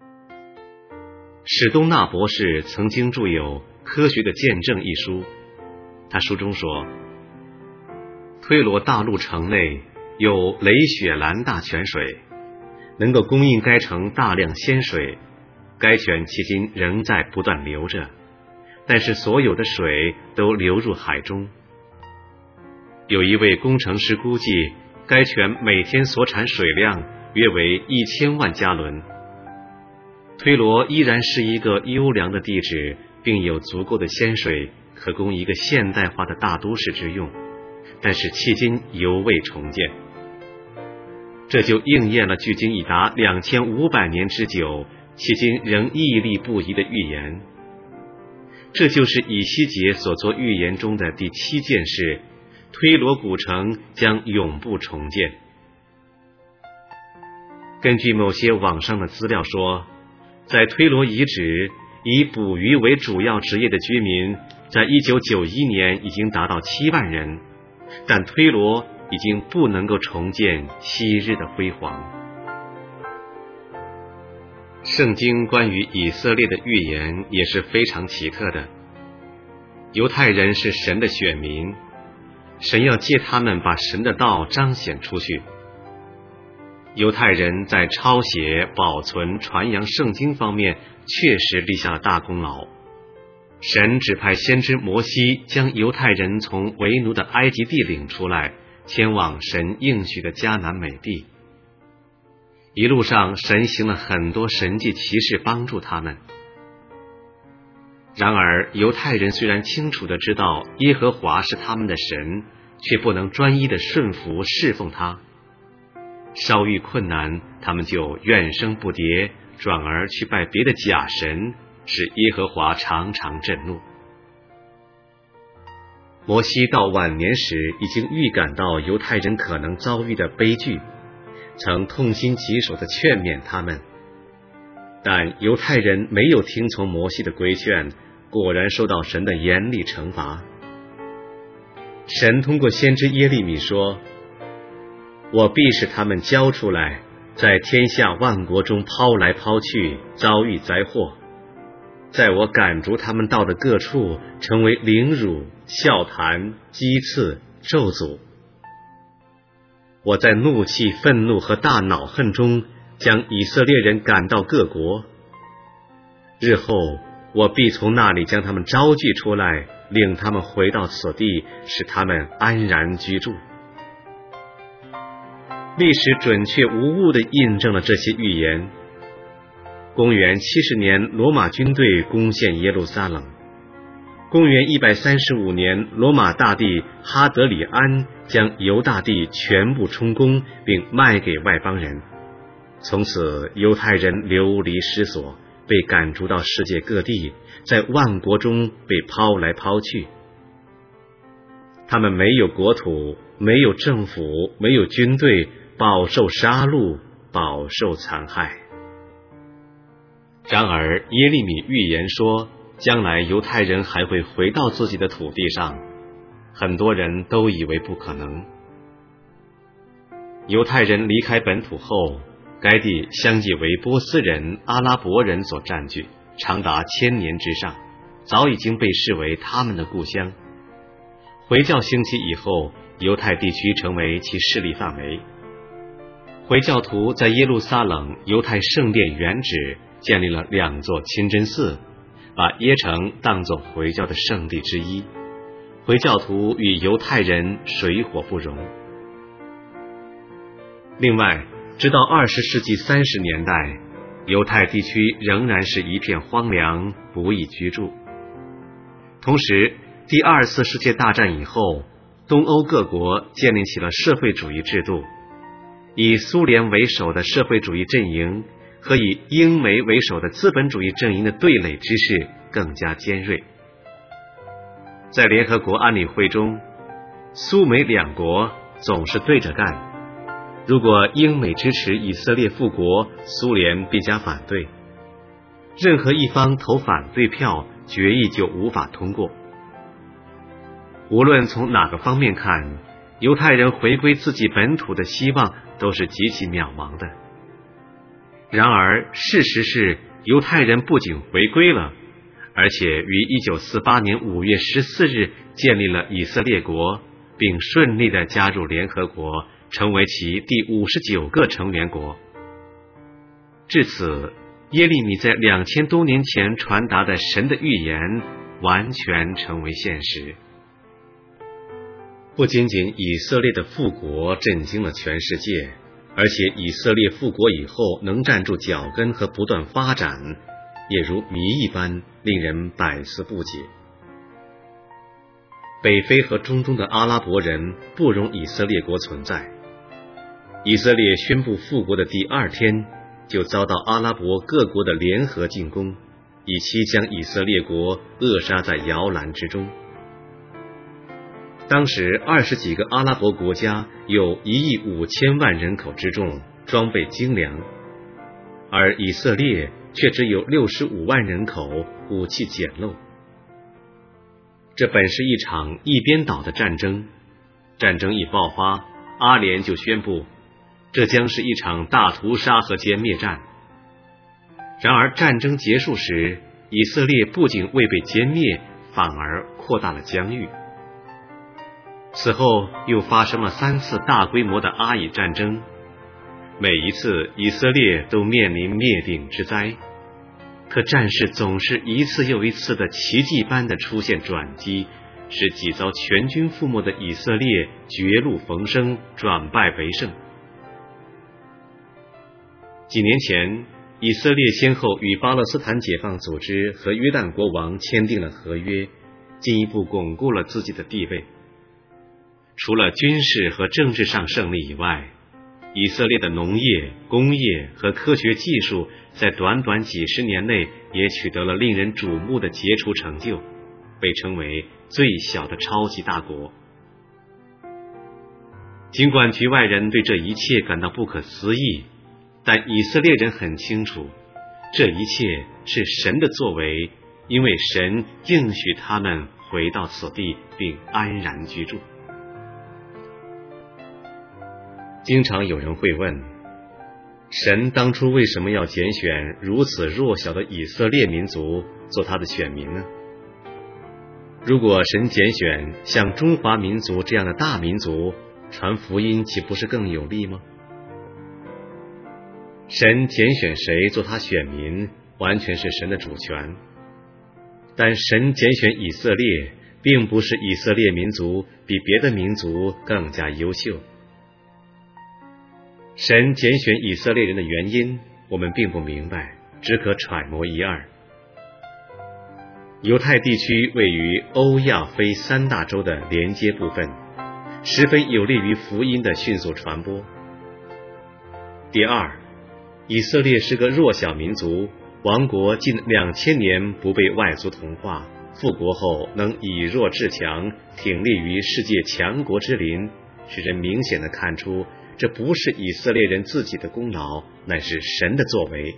史东纳博士曾经著有《科学的见证》一书，他书中说，推罗大陆城内有雷雪兰大泉水，能够供应该城大量鲜水，该泉迄今仍在不断流着，但是所有的水都流入海中。有一位工程师估计，该泉每天所产水量约为1000万加仑。推罗依然是一个优良的地址，并有足够的鲜水可供一个现代化的大都市之用，但是迄今犹未重建。这就应验了距今已达2500年之久，迄今仍屹立不移的预言。这就是以西结所作预言中的第7件事，推罗古城将永不重建。根据某些网上的资料说，在推罗遗址以捕鱼为主要职业的居民，在1991年已经达到7万人，但推罗已经不能够重建昔日的辉煌。圣经关于以色列的预言也是非常奇特的。犹太人是神的选民，神要借他们把神的道彰显出去。犹太人在抄写、保存、传扬圣经方面确实立下了大功劳。神指派先知摩西将犹太人从为奴的埃及地领出来，前往神应许的迦南美地。一路上，神行了很多神迹奇事帮助他们。然而，犹太人虽然清楚地知道耶和华是他们的神，却不能专一地顺服侍奉他。稍遇困难，他们就怨声不迭，转而去拜别的假神，使耶和华常常震怒。摩西到晚年时已经预感到犹太人可能遭遇的悲剧，曾痛心疾首地劝勉他们，但犹太人没有听从摩西的规劝，果然受到神的严厉惩罚。神通过先知耶利米说，我必使他们交出来，在天下万国中抛来抛去，遭遇灾祸。在我赶逐他们到的各处，成为凌辱、笑谈、讥刺、咒诅。我在怒气、愤怒和大恼恨中，将以色列人赶到各国。日后，我必从那里将他们招聚出来，领他们回到此地，使他们安然居住。历史准确无误地印证了这些预言。公元70年，罗马军队攻陷耶路撒冷。公元135年，罗马大帝哈德里安将犹大地全部充公，并卖给外邦人。从此，犹太人流离失所，被赶逐到世界各地，在万国中被抛来抛去。他们没有国土，没有政府，没有军队，饱受杀戮，饱受残害。然而耶利米预言说，将来犹太人还会回到自己的土地上，很多人都以为不可能。犹太人离开本土后，该地相继为波斯人、阿拉伯人所占据，长达1000年之上，早已经被视为他们的故乡。回教兴起以后，犹太地区成为其势力范围。回教徒在耶路撒冷犹太圣殿原址建立了2座清真寺，把耶城当作回教的圣地之一。回教徒与犹太人水火不容。另外，直到20世纪30年代，犹太地区仍然是一片荒凉，不易居住。同时，第2次世界大战以后，东欧各国建立起了社会主义制度，以苏联为首的社会主义阵营和以英美为首的资本主义阵营的对垒之势更加尖锐。在联合国安理会中，苏美2国总是对着干， 如果英美支持以色列复国，苏联必加反对，任何一方投反对票，决议就无法通过。无论从哪个方面看，犹太人回归自己本土的希望都是极其渺茫的。然而事实是，犹太人不仅回归了，而且于1948年5月14日建立了以色列国，并顺利地加入联合国，成为其第59个成员国。至此，耶利米在2000多年前传达的神的预言完全成为现实。不仅仅以色列的复国震惊了全世界，而且以色列复国以后能站住脚跟和不断发展，也如谜一般令人百思不解。北非和中东的阿拉伯人不容以色列国存在。以色列宣布复国的第2天，就遭到阿拉伯各国的联合进攻，以期将以色列国扼杀在摇篮之中。当时20几个阿拉伯国家有1亿5千万人口之众，装备精良，而以色列却只有65万人口，武器简陋。这本是一场一边倒的战争，战争一爆发，阿联就宣布这将是一场大屠杀和歼灭战。然而战争结束时，以色列不仅未被歼灭，反而扩大了疆域。此后又发生了3次大规模的阿以战争，每一次以色列都面临灭顶之灾，可战事总是一次又一次的奇迹般的出现转机，使几遭全军覆没的以色列绝路逢生，转败为胜。几年前，以色列先后与巴勒斯坦解放组织和约旦国王签订了合约，进一步巩固了自己的地位。除了军事和政治上胜利以外，以色列的农业、工业和科学技术在短短几十年内也取得了令人瞩目的杰出成就，被称为最小的超级大国。尽管局外人对这一切感到不可思议，但以色列人很清楚，这一切是神的作为，因为神应许他们回到此地并安然居住。经常有人会问，神当初为什么要拣选如此弱小的以色列民族做他的选民呢？如果神拣选像中华民族这样的大民族，传福音岂不是更有利吗？神拣选谁做他选民，完全是神的主权。但神拣选以色列，并不是以色列民族比别的民族更加优秀。神拣选以色列人的原因，我们并不明白，只可揣摩一二。犹太地区位于欧亚非3大洲的连接部分，十分有利于福音的迅速传播。第二，以色列是个弱小民族，亡国近2000年不被外族同化，复国后能以弱制强，挺立于世界强国之林，使人明显地看出，这不是以色列人自己的功劳，乃是神的作为。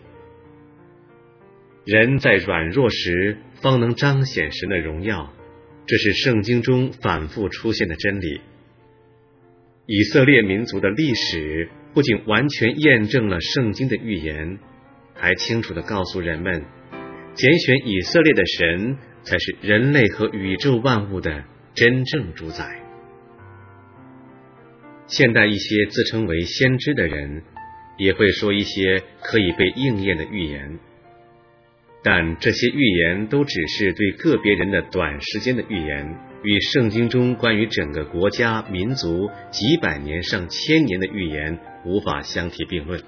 人在软弱时方能彰显神的荣耀，这是圣经中反复出现的真理。以色列民族的历史不仅完全验证了圣经的预言，还清楚地告诉人们，拣选以色列的神才是人类和宇宙万物的真正主宰。现代一些自称为先知的人，也会说一些可以被应验的预言，但这些预言都只是对个别人的短时间的预言，与圣经中关于整个国家、民族几百年、上千年的预言无法相提并论。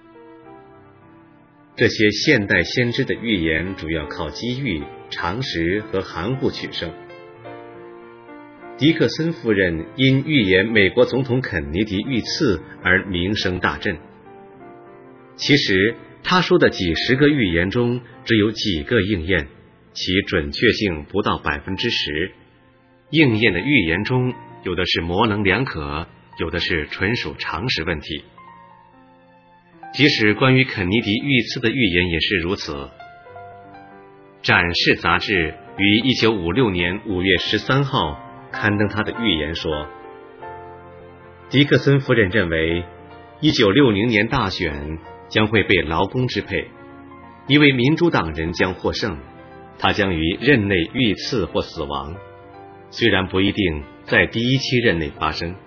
这些现代先知的预言主要靠机遇、常识和含糊取胜。迪克森夫人因预言美国总统肯尼迪遇刺而名声大振。其实他说的几十个预言中只有几个应验，其准确性不到10%。应验的预言中有的是模棱两可， 有的是纯属常识问题。即使关于肯尼迪遇刺的预言也是如此。《展示》杂志于1956年5月13号刊登他的预言说，迪克森夫人认为1960年大选将会被劳工支配，一位民主党人将获胜，他将于任内遇刺或死亡，虽然不一定在第一期任内发生。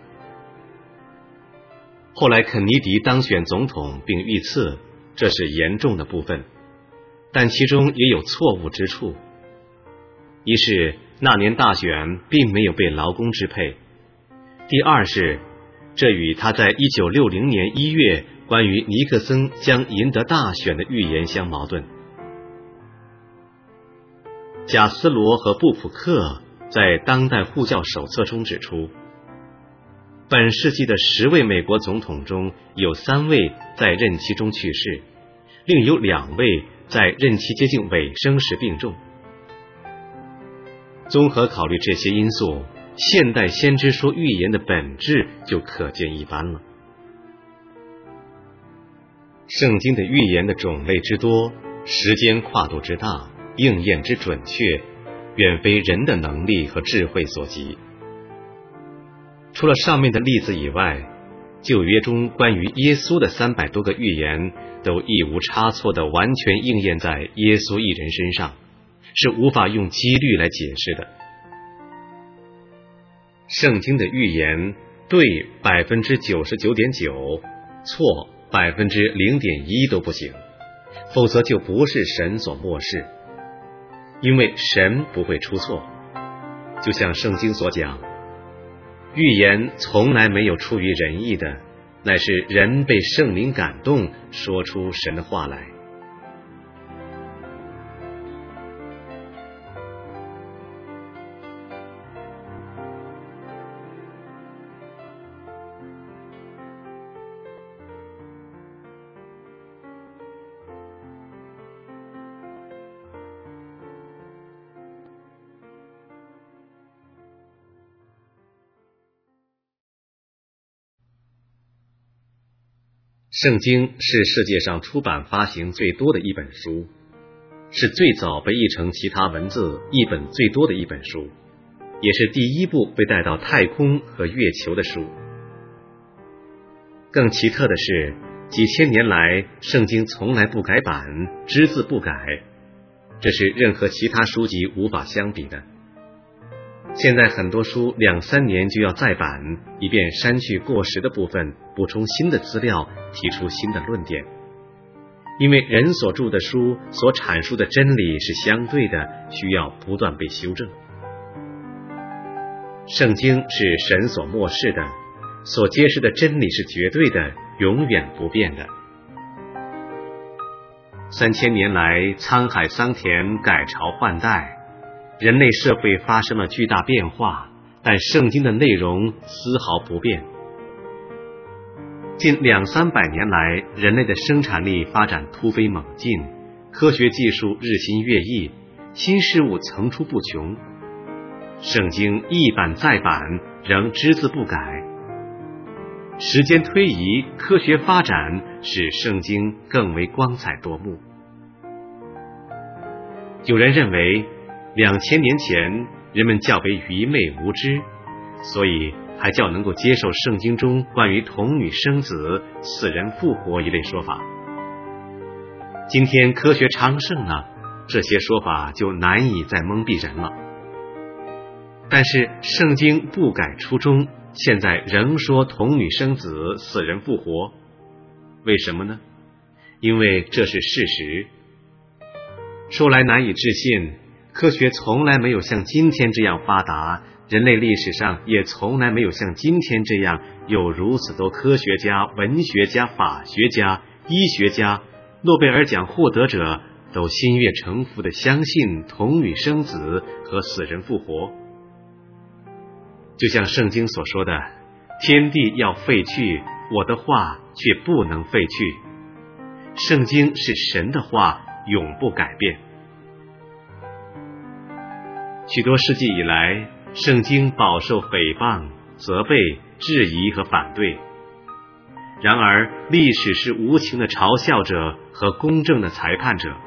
后来肯尼迪当选总统并遇刺，这是严重的部分，但其中也有错误之处。一是那年大选并没有被劳工支配，第二是这与他在1960年1月关于尼克森将赢得大选的预言相矛盾。贾斯罗和布普克在当代护教手册中指出，本世纪的10位美国总统中有3位在任期中去世，另有2位在任期接近尾声时病重。综合考虑这些因素，现代先知说预言的本质就可见一斑了。圣经的预言的种类之多，时间跨度之大，应验之准确，远非人的能力和智慧所及。除了上面的例子以外，旧约中关于耶稣的300多个预言都一无差错地完全应验在耶稣一人身上，是无法用几率来解释的。圣经的预言对 99.9%， 错 0.1% 都不行，否则就不是神所默示，因为神不会出错。就像圣经所讲，预言从来没有出于人意的，乃是人被圣灵感动，说出神的话来。圣经是世界上出版发行最多的一本书，是最早被译成其他文字译本最多的一本书，也是第一部被带到太空和月球的书。更奇特的是，几千年来圣经从来不改版，只字不改，这是任何其他书籍无法相比的。现在很多书2-3年就要再版，以便删去过时的部分，补充新的资料，提出新的论点。因为人所著的书所阐述的真理是相对的，需要不断被修正。圣经是神所默示的，所揭示的真理是绝对的，永远不变的。3000年来，沧海桑田，改朝换代，人类社会发生了巨大变化，但圣经的内容丝毫不变。近200-300年来，人类的生产力发展突飞猛进，科学技术日新月异，新事物层出不穷。圣经一版再版，仍只字不改。时间推移，科学发展使圣经更为光彩夺目。有人认为2000年前人们较为愚昧无知，所以还较能够接受圣经中关于童女生子、死人复活一类说法。今天科学昌盛了，这些说法就难以再蒙蔽人了。但是圣经不改初衷，现在仍说童女生子、死人复活，为什么呢？因为这是事实。说来难以置信，科学从来没有像今天这样发达，人类历史上也从来没有像今天这样有如此多科学家、文学家、法学家、医学家、诺贝尔奖获得者都心悦诚服地相信童女生子和死人复活。就像圣经所说的，天地要废去，我的话却不能废去。圣经是神的话，永不改变。许多世纪以来，圣经饱受诽谤、责备、 质疑和反对。然而，历史是无情的嘲笑者和公正的裁判者。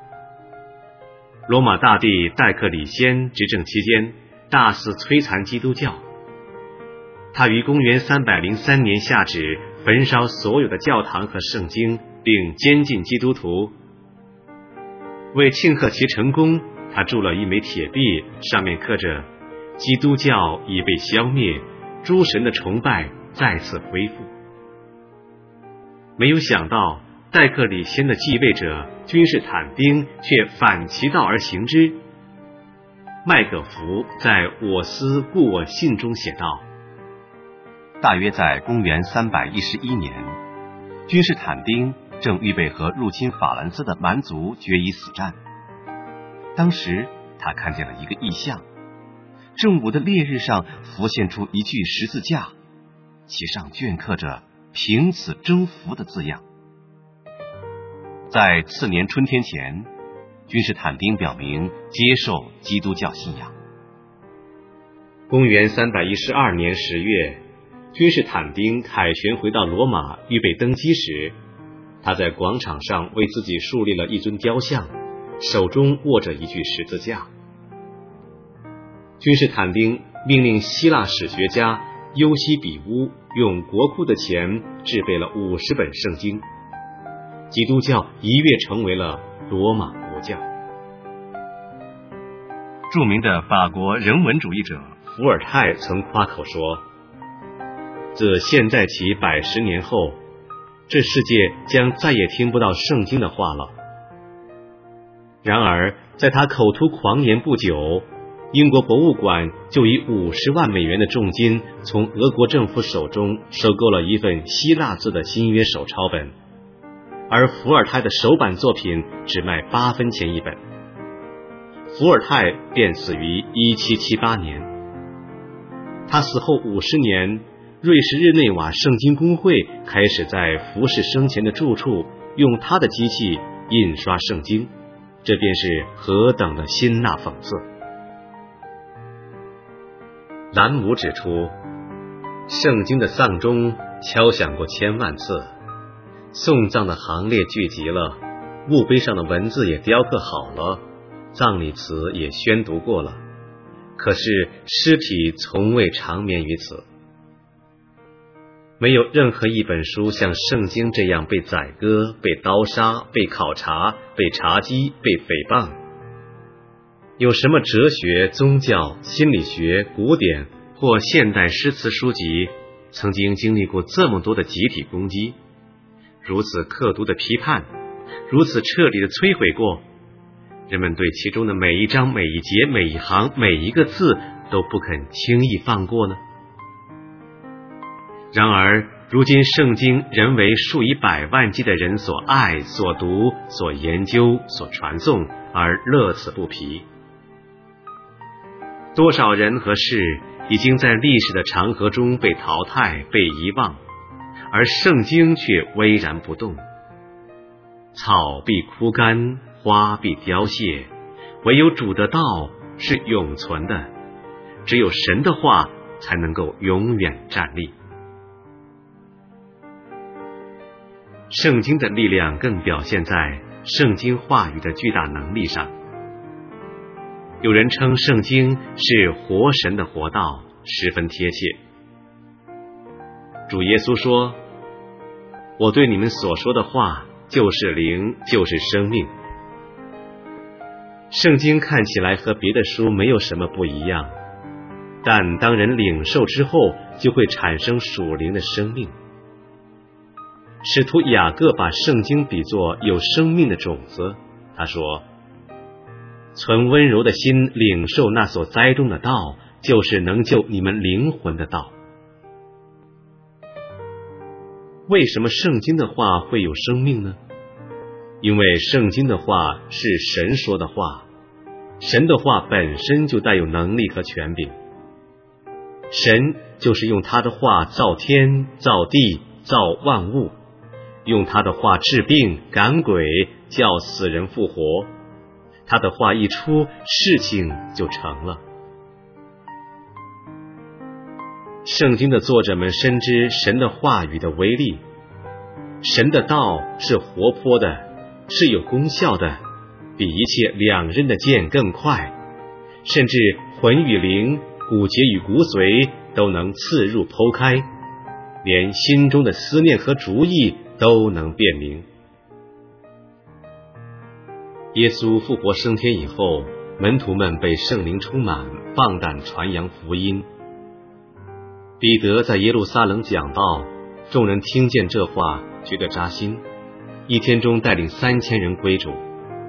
罗马大帝戴克里先执政期间，大肆摧残基督教。他于公元303年下旨焚烧所有的教堂和圣经，并监禁基督徒。为庆贺其成功，他铸了一枚铁币，上面刻着“基督教已被消灭，诸神的崇拜再次恢复”。没有想到，戴克里先的继位者君士坦丁却反其道而行之。麦葛福在我思故我信中写道： 大约在公元311年，君士坦丁正预备和入侵法兰斯的蛮族决一死战。当时他看见了一个异象，正午的烈日上浮现出一具十字架，其上镌刻着凭此征服的字样。在次年春天前，君士坦丁表明接受基督教信仰。 公元312年10月，君士坦丁凯旋回到罗马，预备登基时，他在广场上为自己树立了一尊雕像，手中握着一具十字架。君士坦丁命令希腊史学家优西比乌用国库的钱制备了50本圣经，基督教一跃成为了罗马国教。 著名的法国人文主义者伏尔泰曾夸口说，自现在起110年后，这世界将再也听不到圣经的话了。然而在他口吐狂言不久，英国博物馆就以50万美元的重金从俄国政府手中收购了一份希腊字的新约手抄本，而伏尔泰的首版作品只卖8分钱一本。伏尔泰便死于1778年。他死后50年，瑞士日内瓦圣经公会开始在浮士生前的住处用他的机器印刷圣经，这便是何等的辛辣讽刺。兰姆指出，圣经的丧钟敲响过1000万次，送葬的行列聚集了，墓碑上的文字也雕刻好了，葬礼词也宣读过了，可是尸体从未长眠于此。没有任何一本书像圣经这样被宰割、被刀杀、被考察、被查缉、被诽谤。有什么哲学、宗教、心理学、古典或现代诗词书籍曾经经历过这么多的集体攻击，如此刻毒的批判，如此彻底的摧毁过？人们对其中的每一章、每一节、每一行、每一个字都不肯轻易放过呢？然而如今圣经仍为数以百万计的人所爱、所读、所研究、所传颂，而乐此不疲。多少人和事已经在历史的长河中被淘汰、被遗忘，而圣经却巍然不动。草必枯干，花必凋谢，唯有主的道是永存的，只有神的话才能够永远站立。圣经的力量更表现在圣经话语的巨大能力上。有人称圣经是活神的活道，十分贴切。主耶稣说，我对你们所说的话就是灵，就是生命。圣经看起来和别的书没有什么不一样，但当人领受之后，就会产生属灵的生命。使徒雅各把圣经比作有生命的种子，他说，存温柔的心领受那所栽种的道，就是能救你们灵魂的道。为什么圣经的话会有生命呢？因为圣经的话是神说的话，神的话本身就带有能力和权柄。神就是用他的话造天、造地、造万物，用他的话治病、赶鬼、叫死人复活。他的话一出，事情就成了。 圣经的作者们深知神的话语的威力，神的道是活泼的，是有功效的，比一切两刃的剑更快，甚至魂与灵、骨节与骨髓都能刺入剖开，连心中的思念和主意都能辨明。耶稣复活升天以后，门徒们被圣灵充满，放胆传扬福音。彼得在耶路撒冷讲道，众人听见这话，觉得扎心，一天中带领3000人归主。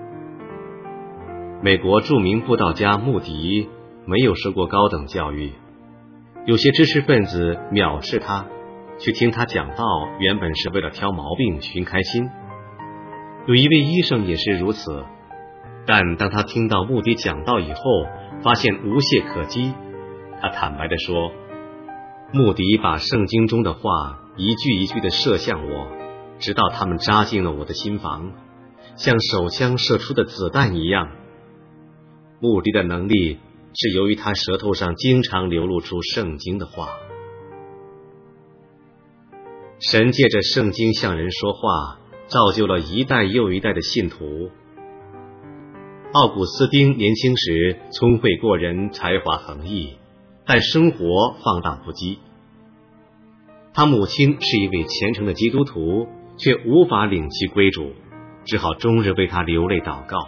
美国著名布道家穆迪没有受过高等教育，有些知识分子藐视他，去听他讲道原本是为了挑毛病寻开心。有一位医生也是如此，但当他听到穆迪讲道以后，发现无懈可击。他坦白地说，穆迪把圣经中的话一句一句地射向我，直到他们扎进了我的心房，像手枪射出的子弹一样。穆迪的能力是由于他舌头上经常流露出圣经的话。神借着圣经向人说话，造就了一代又一代的信徒。奥古斯丁年轻时聪慧过人，才华横溢，但生活放荡不羁。他母亲是一位虔诚的基督徒，却无法领其归主，只好终日为他流泪祷告。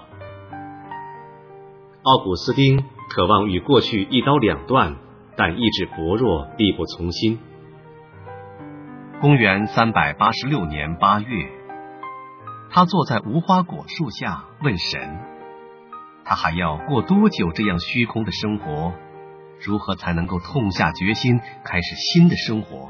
奥古斯丁渴望与过去一刀两断，但意志薄弱，力不从心。 公元386年8月，他坐在无花果树下问神，他还要过多久这样虚空的生活？如何才能够痛下决心，开始新的生活？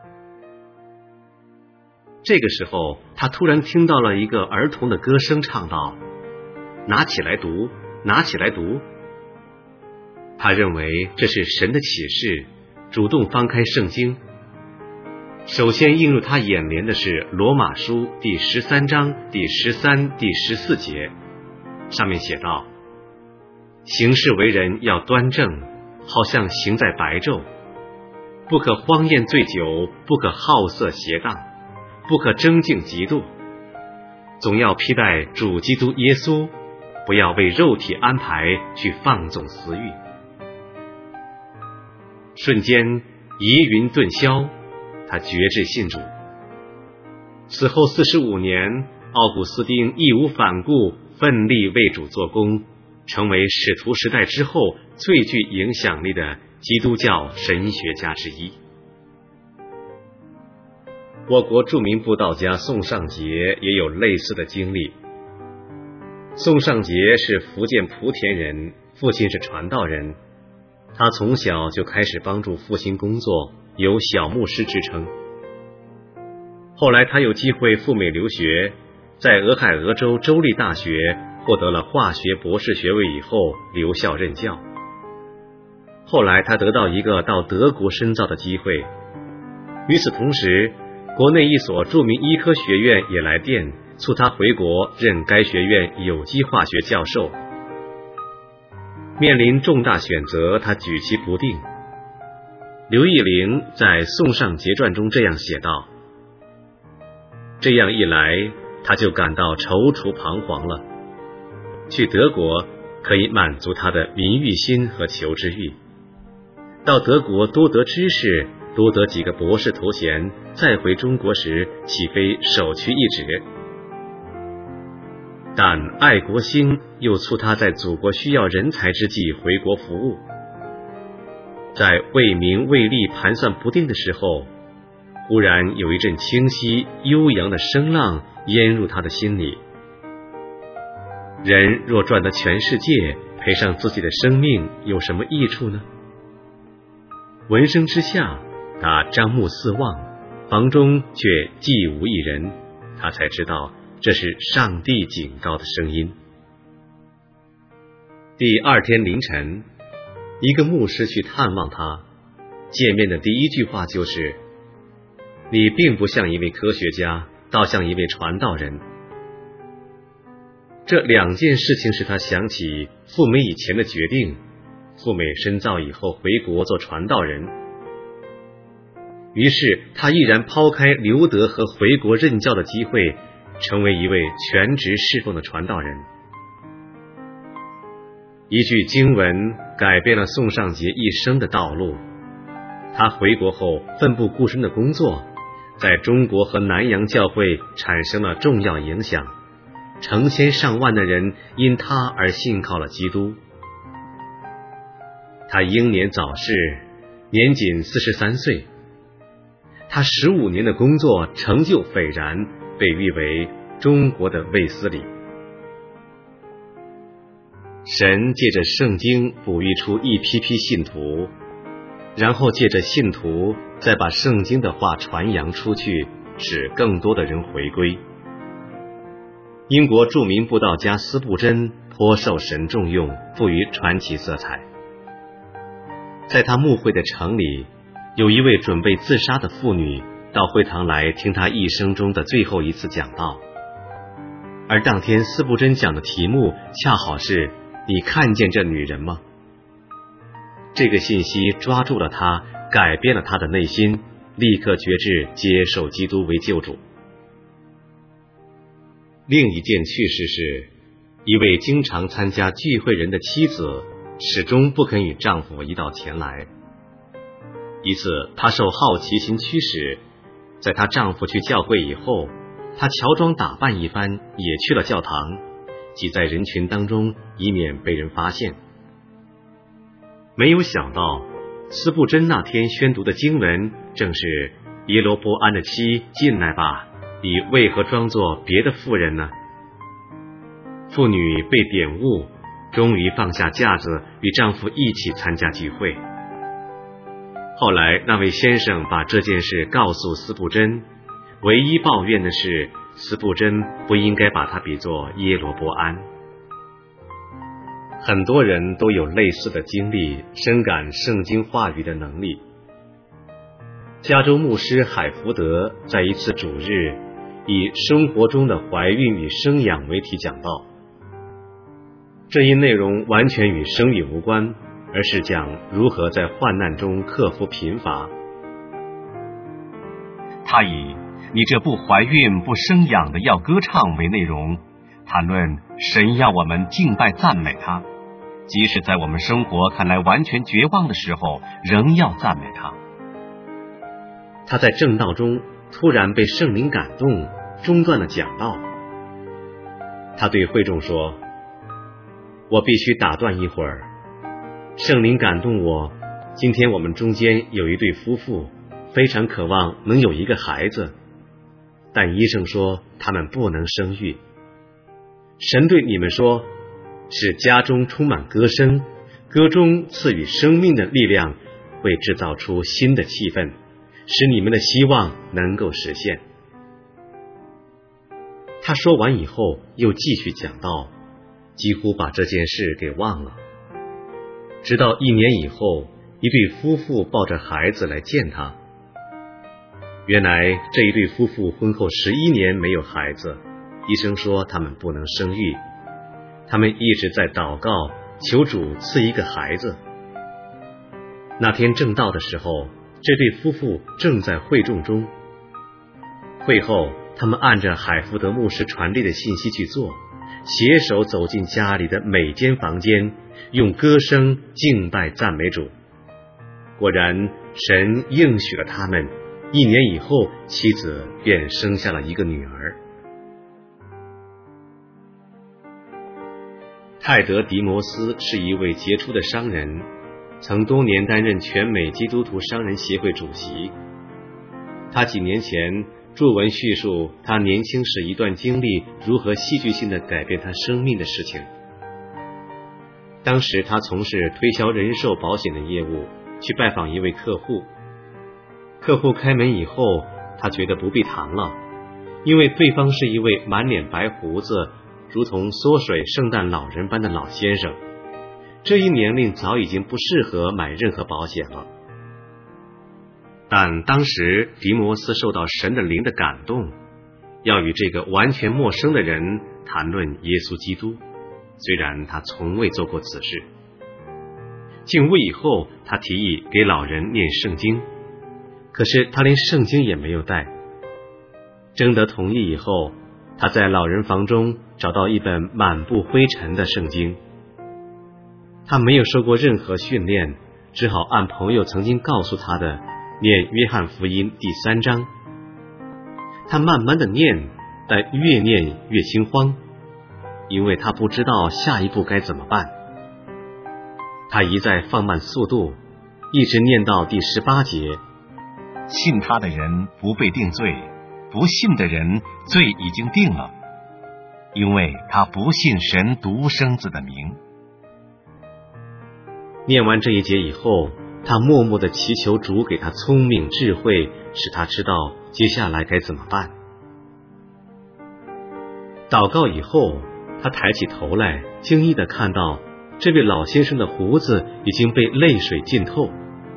这个时候，他突然听到了一个儿童的歌声，唱道：“拿起来读，拿起来读。”他认为这是神的启示，主动翻开圣经。首先映入他眼帘的是罗马书第13章第13、第14节，上面写道：“行事为人要端正，好像行在白昼，不可荒宴醉酒，不可好色邪荡，不可争竞嫉妒，总要披戴主基督耶稣，不要为肉体安排去放纵私欲。”瞬间疑云顿消，他决志信主。此后45年，奥古斯丁义无反顾，奋力为主做工，成为使徒时代之后最具影响力的基督教神学家之一。我国著名布道家宋尚节也有类似的经历。宋尚节是福建莆田人，父亲是传道人，他从小就开始帮助复兴工作，有小牧师之称。后来他有机会赴美留学，在俄亥俄州州立大学获得了化学博士学位以后留校任教。后来他得到一个到德国深造的机会，与此同时，国内一所著名医科学院也来电促他回国任该学院有机化学教授。面临重大选择，他举棋不定。刘义玲在《宋尚节传》中这样写道：“这样一来，他就感到踌躇彷徨了。去德国可以满足他的名誉心和求知欲，到德国多得知识，多得几个博士头衔，再回中国时岂非首屈一指？但爱国心又促他在祖国需要人才之际回国服务。在为名为利盘算不定的时候，忽然有一阵清晰悠扬的声浪淹入他的心里。人若赚得全世界，赔上自己的生命有什么益处呢？闻声之下，他张目四望，房中却寂无一人，他才知道这是上帝警告的声音。第2天凌晨，一个牧师去探望他，见面的第一句话就是：“你并不像一位科学家，倒像一位传道人。”这2件事情使他想起赴美以前的决定，赴美深造以后回国做传道人。 于是他毅然抛开留德和回国任教的机会，成为一位全职侍奉的传道人。一句经文改变了宋尚节一生的道路。他回国后奋不顾身的工作，在中国和南洋教会产生了重要影响，成千上万的人因他而信靠了基督。他英年早逝，年仅43岁。他15年的工作成就斐然，被誉为中国的卫斯理。神借着圣经哺育出一批批信徒，然后借着信徒再把圣经的话传扬出去，使更多的人回归。英国著名布道家司布真颇受神重用，富于传奇色彩。在他牧会的城里，有一位准备自杀的妇女到会堂来听他一生中的最后一次讲道，而当天司布真讲的题目恰好是你看见这女人吗？这个信息抓住了他，改变了他的内心，立刻决志接受基督为救主。另一件趣事是，一位经常参加聚会人的妻子始终不肯与丈夫一道前来。一次，她受好奇心驱使，在她丈夫去教会以后，她乔装打扮一番，也去了教堂，挤在人群当中，以免被人发现。没有想到，司布真那天宣读的经文正是耶罗波安的妻，进来吧，你为何装作别的妇人呢？妇女被点悟，终于放下架子，与丈夫一起参加聚会。后来那位先生把这件事告诉司布真，唯一抱怨的是司布真不应该把他比作耶罗波安。很多人都有类似的经历，深感圣经话语的能力。加州牧师海福德在一次主日以生活中的怀孕与生养为题讲道，这一内容完全与生育无关，而是讲如何在患难中克服贫乏。 他以你这不怀孕不生养的要歌唱为内容，谈论神要我们敬拜赞美他，即使在我们生活看来完全绝望的时候，仍要赞美他。 他在正道中突然被圣灵感动，中断了讲道。他对会众说，我必须打断一会儿，圣灵感动我，今天我们中间有一对夫妇非常渴望能有一个孩子，但医生说他们不能生育。神对你们说，使家中充满歌声，歌中赐予生命的力量，会制造出新的气氛，使你们的希望能够实现。他说完以后又继续讲道，几乎把这件事给忘了。直到1年以后，一对夫妇抱着孩子来见他。原来这一对夫妇婚后11年没有孩子，医生说他们不能生育，他们一直在祷告，求主赐一个孩子。那天正道的时候，这对夫妇正在会众中。会后，他们按着海福德牧师传递的信息去做，携手走进家里的每间房间，用歌声敬拜赞美主。果然，神应许了他们，1年以后，妻子便生下了一个女儿。泰德·迪摩斯是一位杰出的商人，曾多年担任全美基督徒商人协会主席。他几年前著文叙述他年轻时一段经历如何戏剧性地改变他生命的事情。当时他从事推销人寿保险的业务，去拜访一位客户。客户开门以后，他觉得不必谈了，因为对方是一位满脸白胡子，如同缩水圣诞老人般的老先生，这一年龄早已经不适合买任何保险了。但当时迪摩斯受到神的灵的感动，要与这个完全陌生的人谈论耶稣基督，虽然他从未做过此事。进屋以后，他提议给老人念圣经。 可是他连圣经也没有带。征得同意以后，他在老人房中找到一本满布灰尘的圣经。他没有受过任何训练，只好按朋友曾经告诉他的念约翰福音第3章。他慢慢的念，但越念越心慌，因为他不知道下一步该怎么办。他一再放慢速度，一直念到第18节。 信他的人不被定罪，不信的人罪已经定了，因为他不信神独生子的名。 念完这一节以后，他默默地祈求主给他聪明智慧，使他知道接下来该怎么办。祷告以后，他抬起头来，惊异地看到这位老先生的胡子已经被泪水浸透。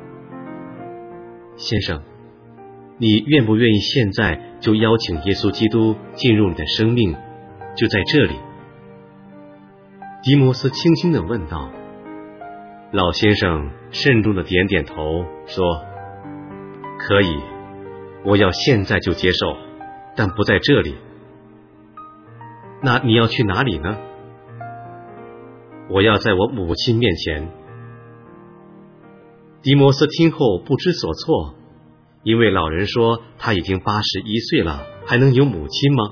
先生，你愿不愿意现在就邀请耶稣基督进入你的生命？就在这里。迪摩斯轻轻地问道。老先生慎重地点点头，说：可以，我要现在就接受，但不在这里。那你要去哪里呢？我要在我母亲面前。迪摩斯听后不知所措，因为老人说他已经81岁了，还能有母亲吗？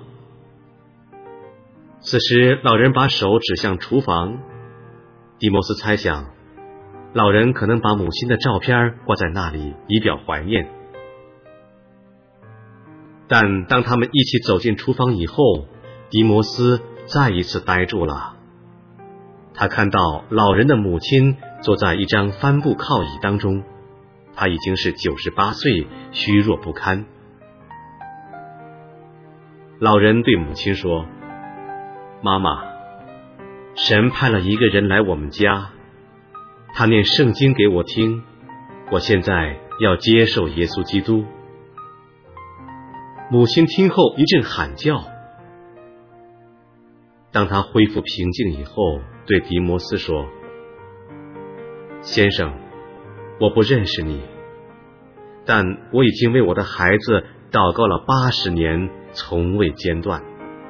此时老人把手指向厨房，迪摩斯猜想老人可能把母亲的照片挂在那里，以表怀念。但当他们一起走进厨房以后，迪摩斯再一次呆住了。他看到老人的母亲坐在一张帆布靠椅当中，她已经是98岁，虚弱不堪。老人对母亲说：妈妈，神派了一个人来我们家，他念圣经给我听，我现在要接受耶稣基督。母亲听后一阵喊叫。当他恢复平静以后，对迪摩斯说：先生，我不认识你，但我已经为我的孩子祷告了80年，从未间断。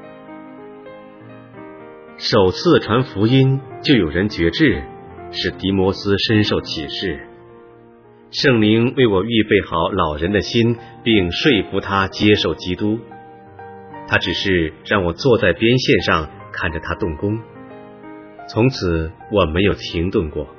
首次传福音就有人决志，使迪摩斯深受启示。圣灵为我预备好老人的心，并说服他接受基督。他只是让我坐在边线上看着他动工，从此我没有停顿过。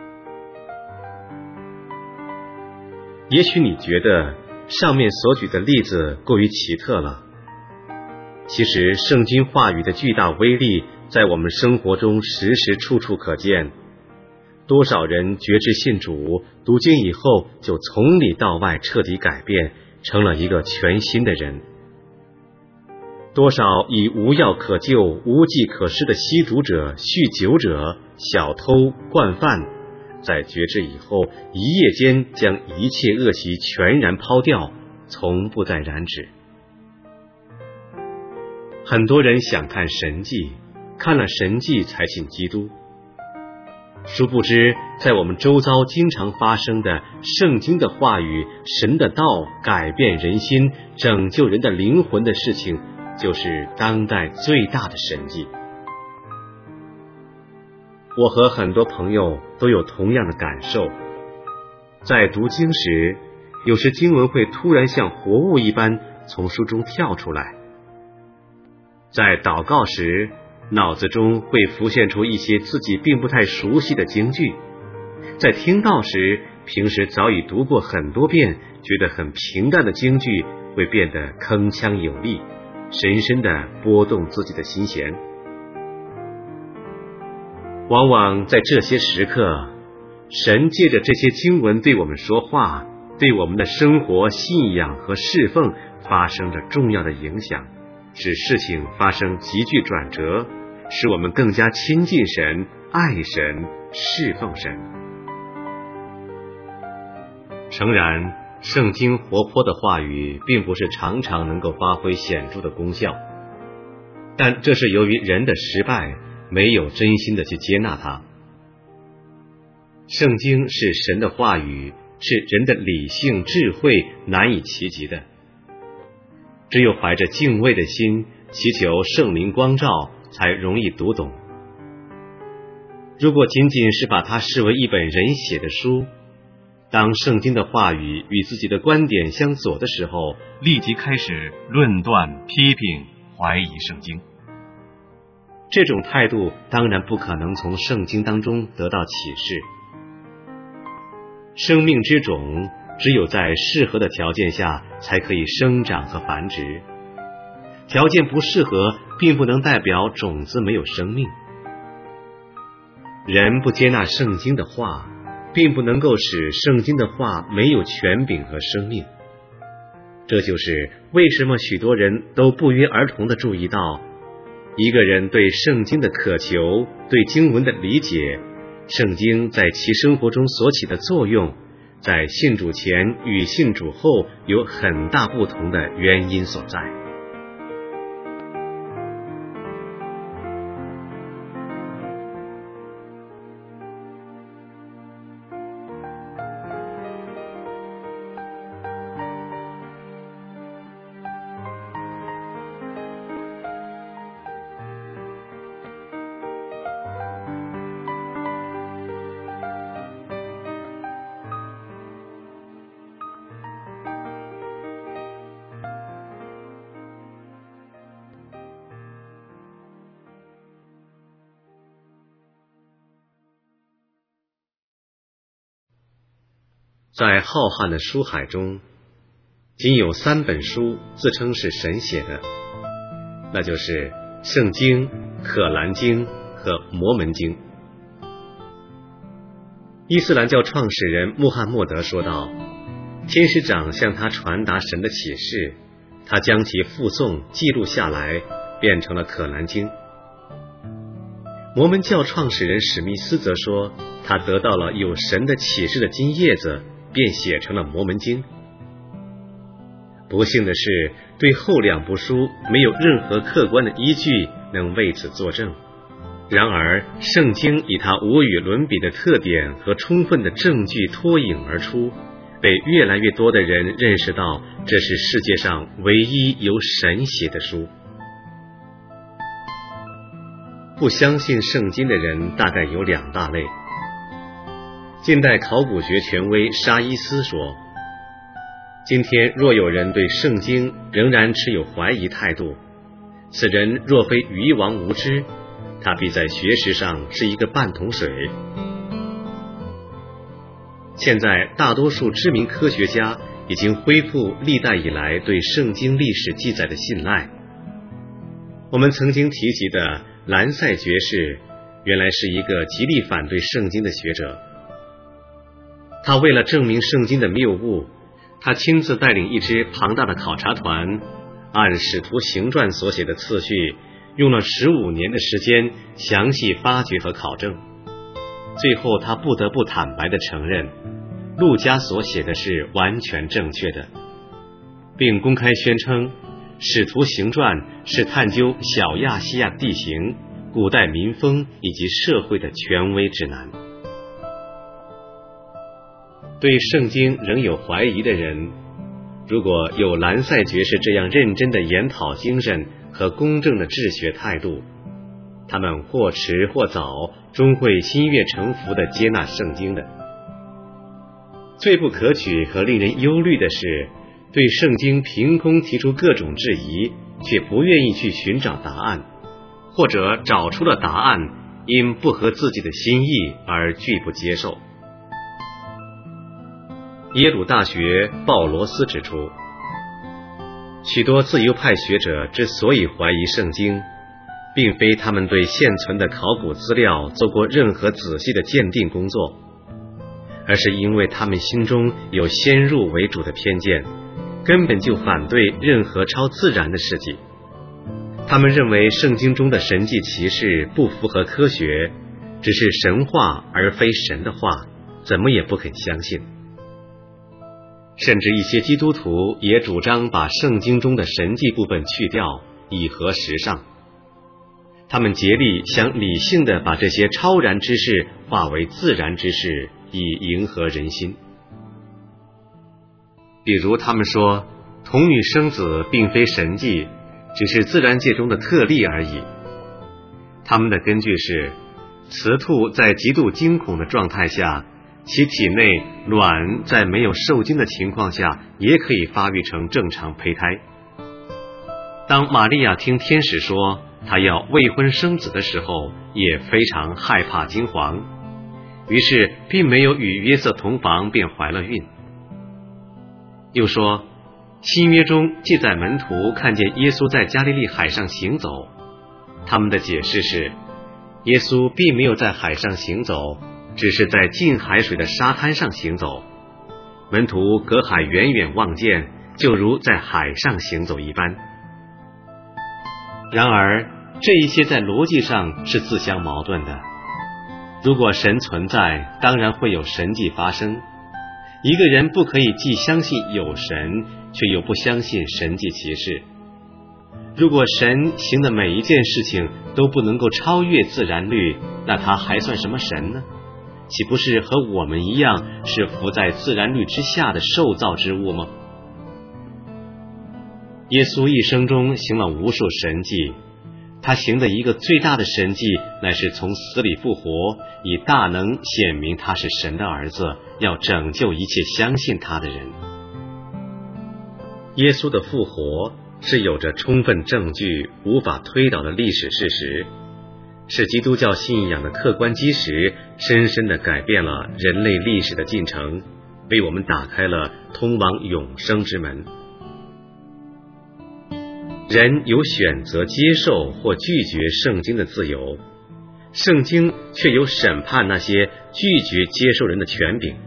也许你觉得上面所举的例子过于奇特了，其实圣经话语的巨大威力在我们生活中时时处处可见。多少人决志信主，读经以后就从里到外彻底改变，成了一个全新的人。多少以无药可救、无计可施的吸毒者、酗酒者、小偷、惯犯，在决志以后，一夜间将一切恶习全然抛掉，从不再染指。很多人想看神迹，看了神迹才信基督。殊不知，在我们周遭经常发生的圣经的话语、神的道改变人心、拯救人的灵魂的事情，就是当代最大的神迹。我和很多朋友都有同样的感受。在读经时，有时经文会突然像活物一般从书中跳出来。在祷告时，脑子中会浮现出一些自己并不太熟悉的经句。在听到时，平时早已读过很多遍，觉得很平淡的经句会变得铿锵有力，深深地拨动自己的心弦。往往在这些时刻，神借着这些经文对我们说话，对我们的生活、信仰和侍奉发生着重要的影响，使事情发生急剧转折，使我们更加亲近神、爱神、侍奉神。诚然，圣经活泼的话语并不是常常能够发挥显著的功效，但这是由于人的失败，没有真心的去接纳它。圣经是神的话语， 是人的理性智慧难以企及的。只有怀着敬畏的心，祈求圣灵光照，才容易读懂。如果仅仅是把它视为一本人写的书，当圣经的话语与自己的观点相左的时候， 立即开始论断、批评、怀疑圣经。 这种态度当然不可能从圣经当中得到启示。生命之种只有在适合的条件下才可以生长和繁殖，条件不适合并不能代表种子没有生命。人不接纳圣经的话，并不能够使圣经的话没有权柄和生命。这就是为什么许多人都不约而同地注意到，一个人对圣经的渴求，对经文的理解，圣经在其生活中所起的作用，在信主前与信主后有很大不同的原因所在。在浩瀚的书海中，仅有3本书自称是神写的，那就是圣经、可兰经和摩门经。伊斯兰教创始人穆罕默德说道，天使长向他传达神的启示，他将其附诵记录下来，变成了可兰经。摩门教创始人史密斯则说，他得到了有神的启示的金叶子，便写成了摩门经。不幸的是，对后2部书没有任何客观的依据能为此作证。然而圣经以它无与伦比的特点和充分的证据脱颖而出，被越来越多的人认识到这是世界上唯一由神写的书。不相信圣经的人大概有2大类。近代考古学权威沙伊斯说，今天若有人对圣经仍然持有怀疑态度，此人若非愚妄无知，他必在学识上是一个半桶水。现在大多数知名科学家已经恢复历代以来对圣经历史记载的信赖。我们曾经提及的兰塞爵士原来是一个极力反对圣经的学者，他为了证明圣经的谬误，他亲自带领一支庞大的考察团，按使徒行传所写的次序，用了15年的时间详细发掘和考证。最后他不得不坦白地承认，路加所写的是完全正确的，并公开宣称使徒行传是探究小亚细亚地形、古代民风以及社会的权威指南。对圣经仍有怀疑的人，如果有兰塞爵士这样认真的研讨精神和公正的治学态度，他们或迟或早终会心悦诚服地接纳圣经的。最不可取和令人忧虑的是，对圣经凭空提出各种质疑，却不愿意去寻找答案，或者找出了答案，因不合自己的心意而拒不接受。耶鲁大学鲍罗斯指出，许多自由派学者之所以怀疑圣经，并非他们对现存的考古资料做过任何仔细的鉴定工作，而是因为他们心中有先入为主的偏见，根本就反对任何超自然的事迹。他们认为圣经中的神迹奇事不符合科学，只是神话而非神的话，怎么也不肯相信。甚至一些基督徒也主张把圣经中的神迹部分去掉，以合时尚。他们竭力想理性地把这些超然之事化为自然之事，以迎合人心。 比如他们说童女生子并非神迹，只是自然界中的特例而已。他们的根据是，雌兔在极度惊恐的状态下，其体内卵在没有受精的情况下也可以发育成正常胚胎。当玛利亚听天使说她要未婚生子的时候，也非常害怕惊惶，于是并没有与约瑟同房便怀了孕。又说新约中记载门徒看见耶稣在加利利海上行走，他们的解释是，耶稣并没有在海上行走，只是在近海水的沙滩上行走，门徒隔海远远望见，就如在海上行走一般。然而这一些在逻辑上是自相矛盾的。如果神存在，当然会有神迹发生。一个人不可以既相信有神，却又不相信神迹奇事。如果神行的每一件事情都不能够超越自然律，那他还算什么神呢？岂不是和我们一样，是伏在自然律之下的受造之物吗？耶稣一生中行了无数神迹，他行的一个最大的神迹，乃是从死里复活，以大能显明他是神的儿子，要拯救一切相信他的人。耶稣的复活是有着充分证据、无法推倒的历史事实，是基督教信仰的客观基石，深深地改变了人类历史的进程，为我们打开了通往永生之门。人有选择接受或拒绝圣经的自由，圣经却有审判那些拒绝接受人的权柄。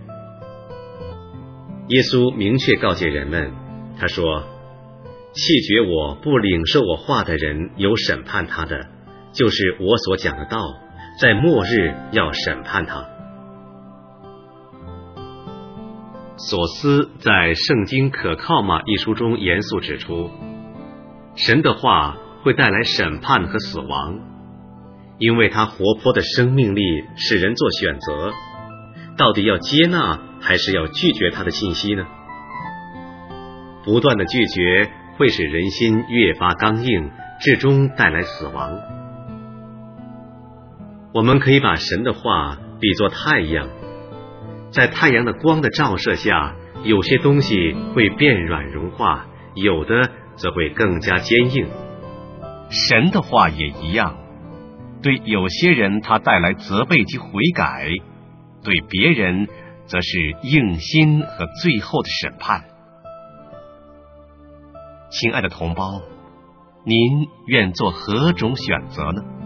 耶稣明确告诫人们，他说，弃绝我不领受我话的人，有审判他的，就是我所讲的道，在末日要审判他。索斯在《圣经可靠吗》一书中严肃指出，神的话会带来审判和死亡，因为他活泼的生命力使人做选择，到底要接纳还是要拒绝他的信息呢？不断的拒绝会使人心越发刚硬，至终带来死亡。我们可以把神的话比作太阳，在太阳的光的照射下，有些东西会变软融化，有的则会更加坚硬。 神的话也一样，对有些人他带来责备及悔改，对别人则是硬心和最后的审判。亲爱的同胞，您愿做何种选择呢？